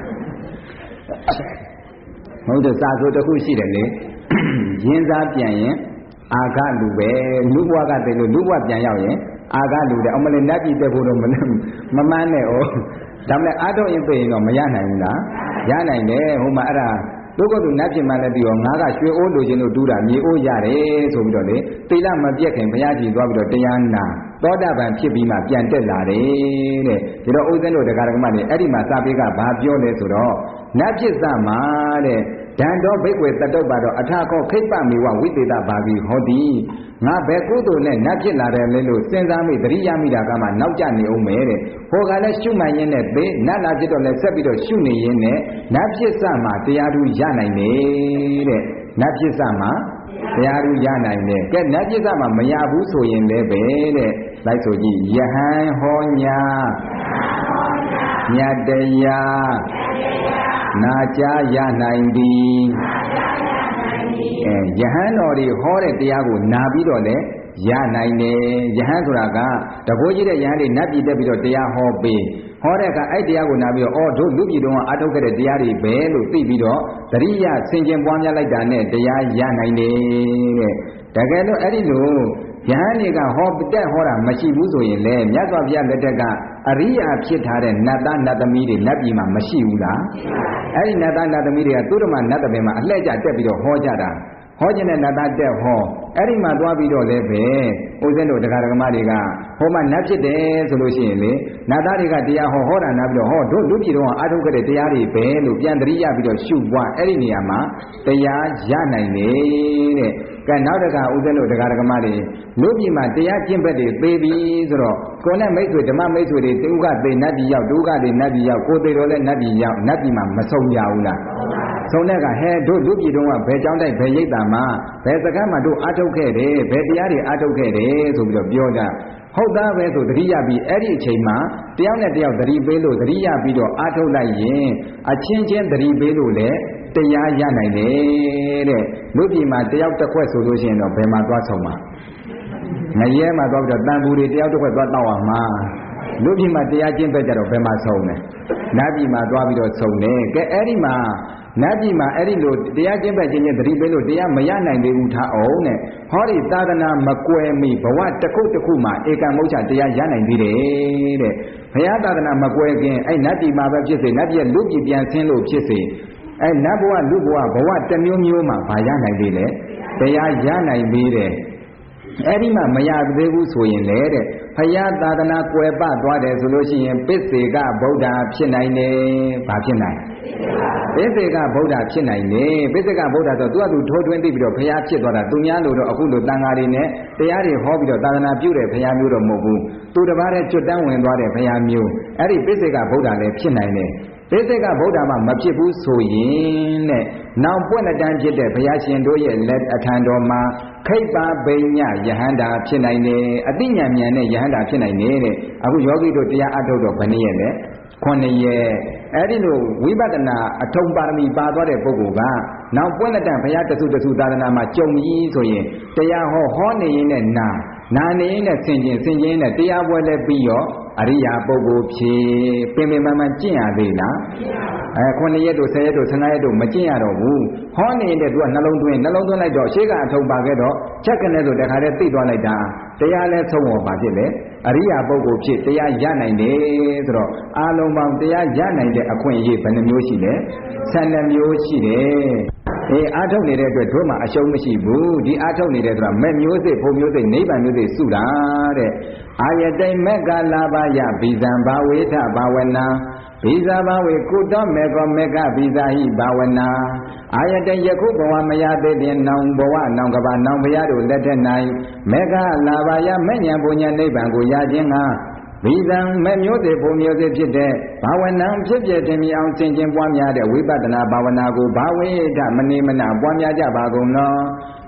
ဟုတ်တယ်စာဆိုတစ်ခုရှိတယ်လေရင်းစားပြန်ရင်အာဃလူပဲလူဘဝကတည်းကလူဘဝပြန်ရောက်ရင်အာဃလူတယ်အမလေးနတ်ပြည်တက်ဖို့တော့မမမှန်းနဲ့ဩဒါမဲ့အာထုတ်ရင်ပြေရင်တော့မရနိုင်ဘူးလားရနိုင်တယ်ဟိုမှာအဲ့ဒါတို့ကသူနတ်ပြည်မှလည်းပြီးတော့ငါကရွှေအိုးလိုချင်လို့တူးတာမြေအိုးရတယ်ဆိုပြီးတော့လေတိလမပြက်ခင်ဘုရားကြီးသွားပြီးတော့တရားနာသောတာပန်ဖြစ်ပြီးမှပြန်တက်လာတယ်တဲ့ဒီတော့ဥစ္စံတို့တရားဓမ္မတွေအဲ့ဒီမှာစာပေကဘာပြောလဲဆိုတော့နတ်ဖြစ်စမှာတဲ့ဒံတော်ဘိက္ခွေတတုပ္ပါတော့အထာခောခိပ္ပမေဝဝိသေတဘာဂိဟောတိငါဘယ်ကုသိုလ်နဲ့နတ်ဖြစ်လာတယ်လဲလို့စဉ်းစားမိသတိရမိတာကမှနောက်ကျနေအောင်မယ်တဲ့ဟိုကလည်းရှုမှန်ရင်းနဲ့သေနတ်လာဖြစ်တော့လည်းဆက်ပြီးတော့ရှုနေရင်းနဲ့နတ်ဖြစ်စမှာတရားသူရနိုင်တယ်တဲ့နတ်ဖြစ်စမှာတရားသူရနိုင်တယ်ကဲနတ်ဖြစ်စမှာမရဘူးဆိုရင်လည်းပဲတဲ့လိုက်ဆိုကြည့်ယဟန်ဟောညာမြတ်တရားနာကြားရနိုင်သည်အဲယဟန်တော်တွေဟောတဲ့တရားကိုနာပြီးတော့လည်းရနိုင်တယ်ယဟန်ဆိုတာကတဘိုးကြီးတဲ့ယဟန်တွေနတ်ပြည်တက်ပြီးတော့တရားဟောပေးဟောတဲ့အခါအဲ့တရားကိုနာပြီးတော့အော်တို့လူပြည်တော်ကအထုတ်ခဲ့တဲ့တရားတွေပဲလို့သိပြီးတော့တရိယာဆင်ခြင်ပွားများလိုက်တာနဲ့တရားရနိုင်တယ်တဲ့တကယ်လို့အဲ့ဒီလိုယဟန်တွေကဟောတက်ဟောတာမရှိဘူးဆိုရင်လေမြတ်စွာဘုရားလက်ထက်ကအရိယာဖြစ်ထားတဲ့နတ်သားနတ်သမီးတွေနတ်ပြည်မှာမရှိဘူးလားအဲ့ဒီနတ်သားနတ်သမီးတွေကသူတို့မှနတ်သမီးမှာအလှည့်ကျတက်ပြီးတော့ဟောကြတာဟောခြင်းနဲ့နတ်သားတက်ဟောအဲ့ဒီမှာသွားပြီးတော့လည်းပဲဥစဉ်တို့တရားဓမ္မတွေကဟောမှနတ်ဖြစ်တယ်ဆိုလို့ရှိရင်လေနတ်သားတွေကတရားဟောဟောတာနာပြီးတော့ဟောတို့လူပြည်တော်ကအထုတ်ခဲ့တဲ့တရားတွေပဲလို့ပြန်တရိရပြီးတော့ရှုပွားအဲ့ဒီနေရာမှာတရားရနိုင်တယ်တဲ့ကဲနောက်တခါဥစဉ်တို့တရားဓမ္မတွေလူပြည်မှာတရားကျင့်ဘက်တွေသေးပြီဆိုတော့ကိုယ်နဲ့မိတ်ဆွေဓမ္မမိတ်ဆွေတွေတူကသေနတ်ပြည်ရောက်ဒုက္ခတွေနတ်ပြည်ရောက်ကိုယ်သေးတော်လည်းနတ်ပြည်ရောက်နတ်ပြည်မှာမဆုံးကြဘူးလားဆုံးတဲ့ကဟဲတို့လူပြည်တော်ကဘယ်ကြောင်းတိုက်ဘယ်ရိပ်တာမှာဘယ်စကားမှတို့အားထုတ်ခဲ့တယ်ဘယ်တရားတွေအားထုတ်ခဲ့တယ်ဆိုပြီးတော့ပြောကြဟုတ်သားပဲဆိုသတိရပြီးအဲ့ဒီအချိန်မှာတယောက်နဲ့တယောက်သတိပေးလို့သတိရပြီးတော့အားထုတ်လိုက်ရင်အချင်းချင်းသတိပေးလို့လည်းတရားရနိုင်တယ်တဲ့လူပြည်မှာတယောက်တစ်ခွက်ဆိုလို့ရှိရင်တော့ဘယ်မှာသွားဆုံးမှာငရဲမှာသွားပြီးတော့တန်ဘူးတွေတယောက်တစ်ခွက်သွားတောက်အောင်မှာလူပြည်မှာတရားကျင့်သက်ကြတော့ဘယ်မှာဆုံးလဲနတ်ပြည်မှာသွားပြီးတော့ဆုံးတယ်ကဲအဲ့ဒီမှာနတ်ပြည်မှာအဲ့ဒီလိုတရားကျင့်သက်ခြင်းချင်းသတိပေးလို့တရားမရနိုင်သေးဘူးထားအောင်တဲ့ဟောဒီသာသနာမကွယ်မီဘဝတစ်ခုတစ်ခုမှာဧကမုဋ္ဌတရားရနိုင်သေးတယ်တဲ့ဘုရားသာသနာမကွယ်ခင်အဲ့နတ်ပြည်မှာပဲဖြစ်စေနတ်ပြည်ရဲ့လူပြည်ပြန်ဆင်းလို့ဖြစ်စေအဲ့နတ်ဘဝလူဘဝဘဝတစ်မျိုးမျိုးမှာဘာရနိုင်သေးလဲတရားရနိုင်သေးတယ်အဲ့ဒီမှာမရသေးဘူးဆိုရင်လေတဲ့ဘုရားသာသနာကွယ်ပသွားတယ်ဆိုလို့ရှိရင်ပစ္စေကဗုဒ္ဓဖြစ်နိုင်တယ်ဘာဖြစ်နိုင်ပစ္စေကဗုဒ္ဓဖြစ်နိုင်တယ်ပစ္စေကဗုဒ္ဓဆိုသူကသူထိုးထွင်းသိပြီးတော့ဘုရားဖြစ်သွားတာသူများလို့တော့အခုလိုတန်ဃာတွေနဲ့တရားတွေဟောပြီးတော့သာသနာပြုတဲ့ဘုရားမျိုးတော့မဟုတ်ဘူးသူတစ်ပါးတည်းကျွတ်တန်းဝင်သွားတဲ့ဘုရားမျိုးအဲ့ဒီပစ္စေကဗုဒ္ဓလည်းဖြစ်နိုင်တယ်ပိစိကဗုဒ္ဓမှာမဖြစ်ဘူးဆိုရင်တဲ့နောင်ပွင့်တန်းဖြစ်တဲ့ဘုရားရှင်တို့ရဲ့လက်အထံတော်မှာခိဗ္ဗဗိညယဟန္တာဖြစ်နိုင်တယ်အတိညာဉာဏ်နဲ့ယဟန္တာဖြစ်နိုင်တယ်တဲ့အခုယောဂီတို့တရားအထုတ်တော့ဘယ်နည်းရဲ့လဲခုနှစ်ရက်အဲ့ဒီလိုဝိပဿနာအထုံပါရမီပါသွားတဲ့ပုဂ္ဂိုလ်ကနောက်ပွင့်တန်းဘုရားတသုတသုသာသနာမှာကြုံကြီးဆိုရင်တရားဟောဟောနေရင်နဲ့နာနာနေရင်နဲ့ဆင်ကျင်ဆင်ကျင်နဲ့တရားပွဲလဲပြီးရောအရိယာပုဂ္ဂိုလ်ဖြစ်ပင်ပင်ပန်းပန်းကျင့်ရသေးလားအဲခုနှစ်ရက်တို့ဆယ်ရက်တို့ဆယ်ငါးရက်တို့မကျင့်ရတော့ဘူးဟောနေတဲ့သူကနှလုံးသွင်းနှလုံးသွင်းလိုက်တော့ရှေ့ကအထုံပါခဲ့တော့ချက်ကနေဆိုတခါတည်းသိသွားလိုက်တာတရားလဲဆုံးပေါ်ပါဖြစ်လေအရိယာပုဂ္ဂိုလ်ဖြစ်တရားရနိုင်တယ်ဆိုတော့အာလုံးပေါင်းတရားရနိုင်တဲ့အခွင့်အရေးဘယ်နှမျိုးရှိလဲဆယ်နှစ်မျိုးရှိတယ်အေးအာထုတ်နေတဲ့အတွက်တို့မှအရှုံးမရှိဘူးဒီအာထုတ်နေတဲ့ဆိုတာမဲ့မျိုးစိဘုံမျိုးစိနိဗ္ဗာန်မျိုးစိစုတာတဲ့အာယတိမက်ကလာပါယဘိဇံဘာဝေထဘာဝနာဘိဇာဘာဝေကုတောမေကောမေကဘိဇာဟိဘာဝနာအာယတိယခုဘဝမရသေးတဲ့နောင်ဘဝနောင်ကဘာနောင်ဘုရားတို့လက်ထက်၌မေကလာပါယမဲ့ညာဘုံညာနိဗ္ဗာန်ကိုရခြင်းကဘိဇံမဲ့မျိုးစိဘုံမျိုးစိဖြစ်တဲ့ဘာဝနာဖြစ်ပြတင်မြအောင်သင်ခြင်းပွားများတဲ့ဝိပဿနာဘာဝနာကိုဘာဝေထမနေမနာပွားများကြပါကုန်လော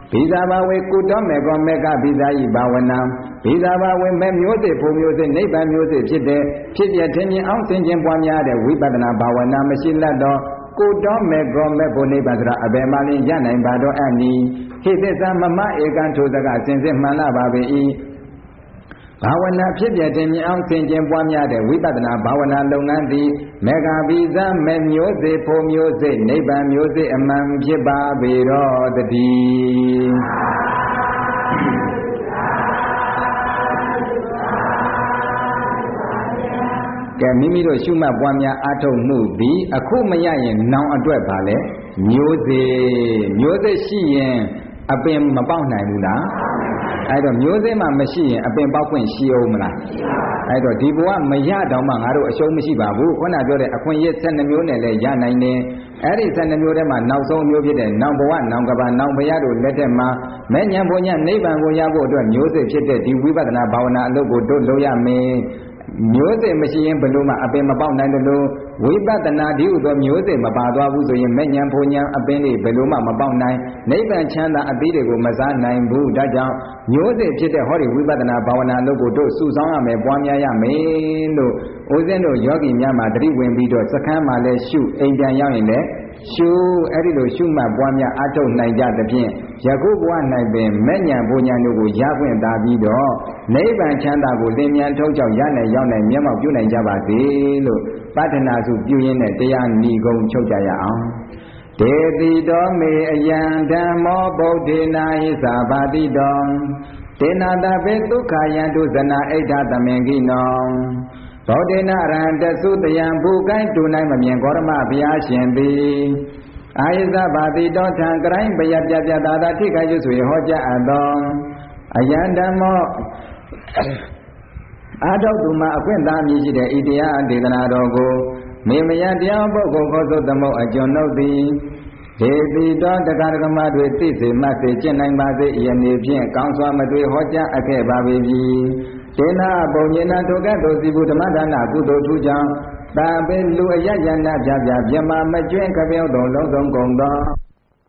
ဘိဇာဘဝေကုတောမေကောမေကဘိဇာယိဘာဝနာဘိဇာဘဝေမေမျိုးစေဖို့မျိုးစေနိဗ္ဗာန်မျိုးစေဖြစ်တဲ့ဖြစ်ပြထင်မြင်အောင်သင်ခြင်းပွားများတဲ့ဝိပဿနာဘာဝနာမရှိလတ်တော့ကုတောမေကောမေဖို့နိဗ္ဗာန်ဆိုတာအဘယ်မှလင်းရနိုင်ပါတော့အနိဟိသစ္စာမမဧကံထိုစကစင်စစ်မှန်လာပါပေ၏ဘာဝနာဖြစ်ပြတင်မြင်အောင်သင်ခြင်းပွားများတဲ့ဝိပဿနာဘာဝနာလုပ်ငန်းသည်မေဃဘိဇာမေမျိုးစေဖို့မျိုးစေနိဗ္ဗာန်မျိုးစေအမှန်ဖြစ်ပါပေတော့တည်းကဲမိမိတို့ရှုမှတ်ပွားများအားထုတ်မှုသည်အခုမရရင်နောင်အတွက်ပါလေမျိုးစေမျိုးစေရှိရင်အပင်မပေါက်နိုင်ဘူးလားအဲ့တော့မျိုးစေ့မှမရှိရင်အပင်ပေါက်ခွင့်ရှိအောင်မလားအဲ့တော့ဒီဘဝမရတော့မှငါတို့အရှုံးမရှိပါဘူးခုနပြောတဲ့အခွင့်အရေးဆယ်နှစ်မျိုးနဲ့လည်းရနိုင်တယ်အဲ့ဒီဆယ်နှစ်မျိုးထဲမှာနောက်ဆုံးမျိုးဖြစ်တဲ့နောင်ဘဝနောင်ကဘာနောင်ဘရတို့လက်ထက်မှာမဲ့ညာဘုံညာနိဗ္ဗာန်ကိုရဖို့အတွက်မျိုးစေ့ဖြစ်တဲ့ဒီဝိပဿနာဘာဝနာအလုပ်ကိုတို့လုပ်ရမယ်မျိုးစေ့မရှိရင်ဘယ်လိုမှအပင်မပေါက်နိုင်တယ်လို့ဝိပဿနာဒီဥသောမျိုးစေ့မပါသွားဘူးဆိုရင်မဲ့ညာဘုံညာအပင်တွေဘယ်လိုမှမပေါက်နိုင်နိဗ္ဗာန်ချမ်းသာအသီးတွေကိုမစားနိုင်ဘူးဒါကြောင့်မျိုးစေ့ဖြစ်တဲ့ဟောဒီဝိပဿနာဘာဝနာလုပ်ကိုတို့စုဆောင်းရမယ်ပွားများရမယ်လို့ဦးဇင်းတို့ယောဂီများမှာတတိဝင်ပြီးတော့စခန်းမှာလည်းရှုအိမ်ပြန်ရောက်ရင်လည်းရှုအဲ့ဒီလိုရှုမှတ်ပွားများအထုတ်နိုင်ကြသဖြင့်ယခုဘဝ၌ပင်မဲ့ညာဘုံညာတို့ကိုရခွင့်သာပြီးတော့နိဗ္ဗာန်ချမ်းသာကိုလင်းမြန်ထုတ်ကြောက်ရနိုင်ရောက်နိုင်မျက်မှောက်ပြုနိုင်ကြပါစေလို့ပတ္ထနာစုပြုရင်းနဲ့တရားဏီကုံချုပ်ကြရအောင်ဒေတိတော်မေအယံဓမ္မောဗုဒ္ဓေနာဟိသာဘာတိတောဒေနာတပေဒုက္ခယံတုဇနာဣဋ္ဌသမင်ကိနောဗုဒ္ဓေနာရဟံတသုတယံဘူကိုင်းတူနိုင်မမြင်ဂေါရမဘုရားရှင်သည်အာယဇဘာတိတောထံကရိုင်းပယပြပြတာတာထိခိုက်ရွဆွေဟောကြားအပ်သောအယံဓမ္မောအာထုတ်သူမှာအခွင့်သာမြည်ရှိတဲ့ဤတရားဒေသနာတော်ကိုမေမယတရားပုဂ္ဂိုလ်ခေါ်ဆိုသမုတ်အကျွန်ုပ်သည်ဒေတိတော်တက္ကရကမတွေသိစေမှတ်စေကျင့်နိုင်ပါစေယနေ့ဖြင့်ကောင်းစွာမတွေ့ဟောကြားအပ်ခဲ့ပါပေပြီဒေနာပုံညနာထိုကဲ့သို့စီဘူးဓမ္မဒါနကုသိုလ်ထူးကြောင့်တာပေလူအယယနာပြပြမြမမကျွင်းခပြောတော်လုံးစုံကုန်သော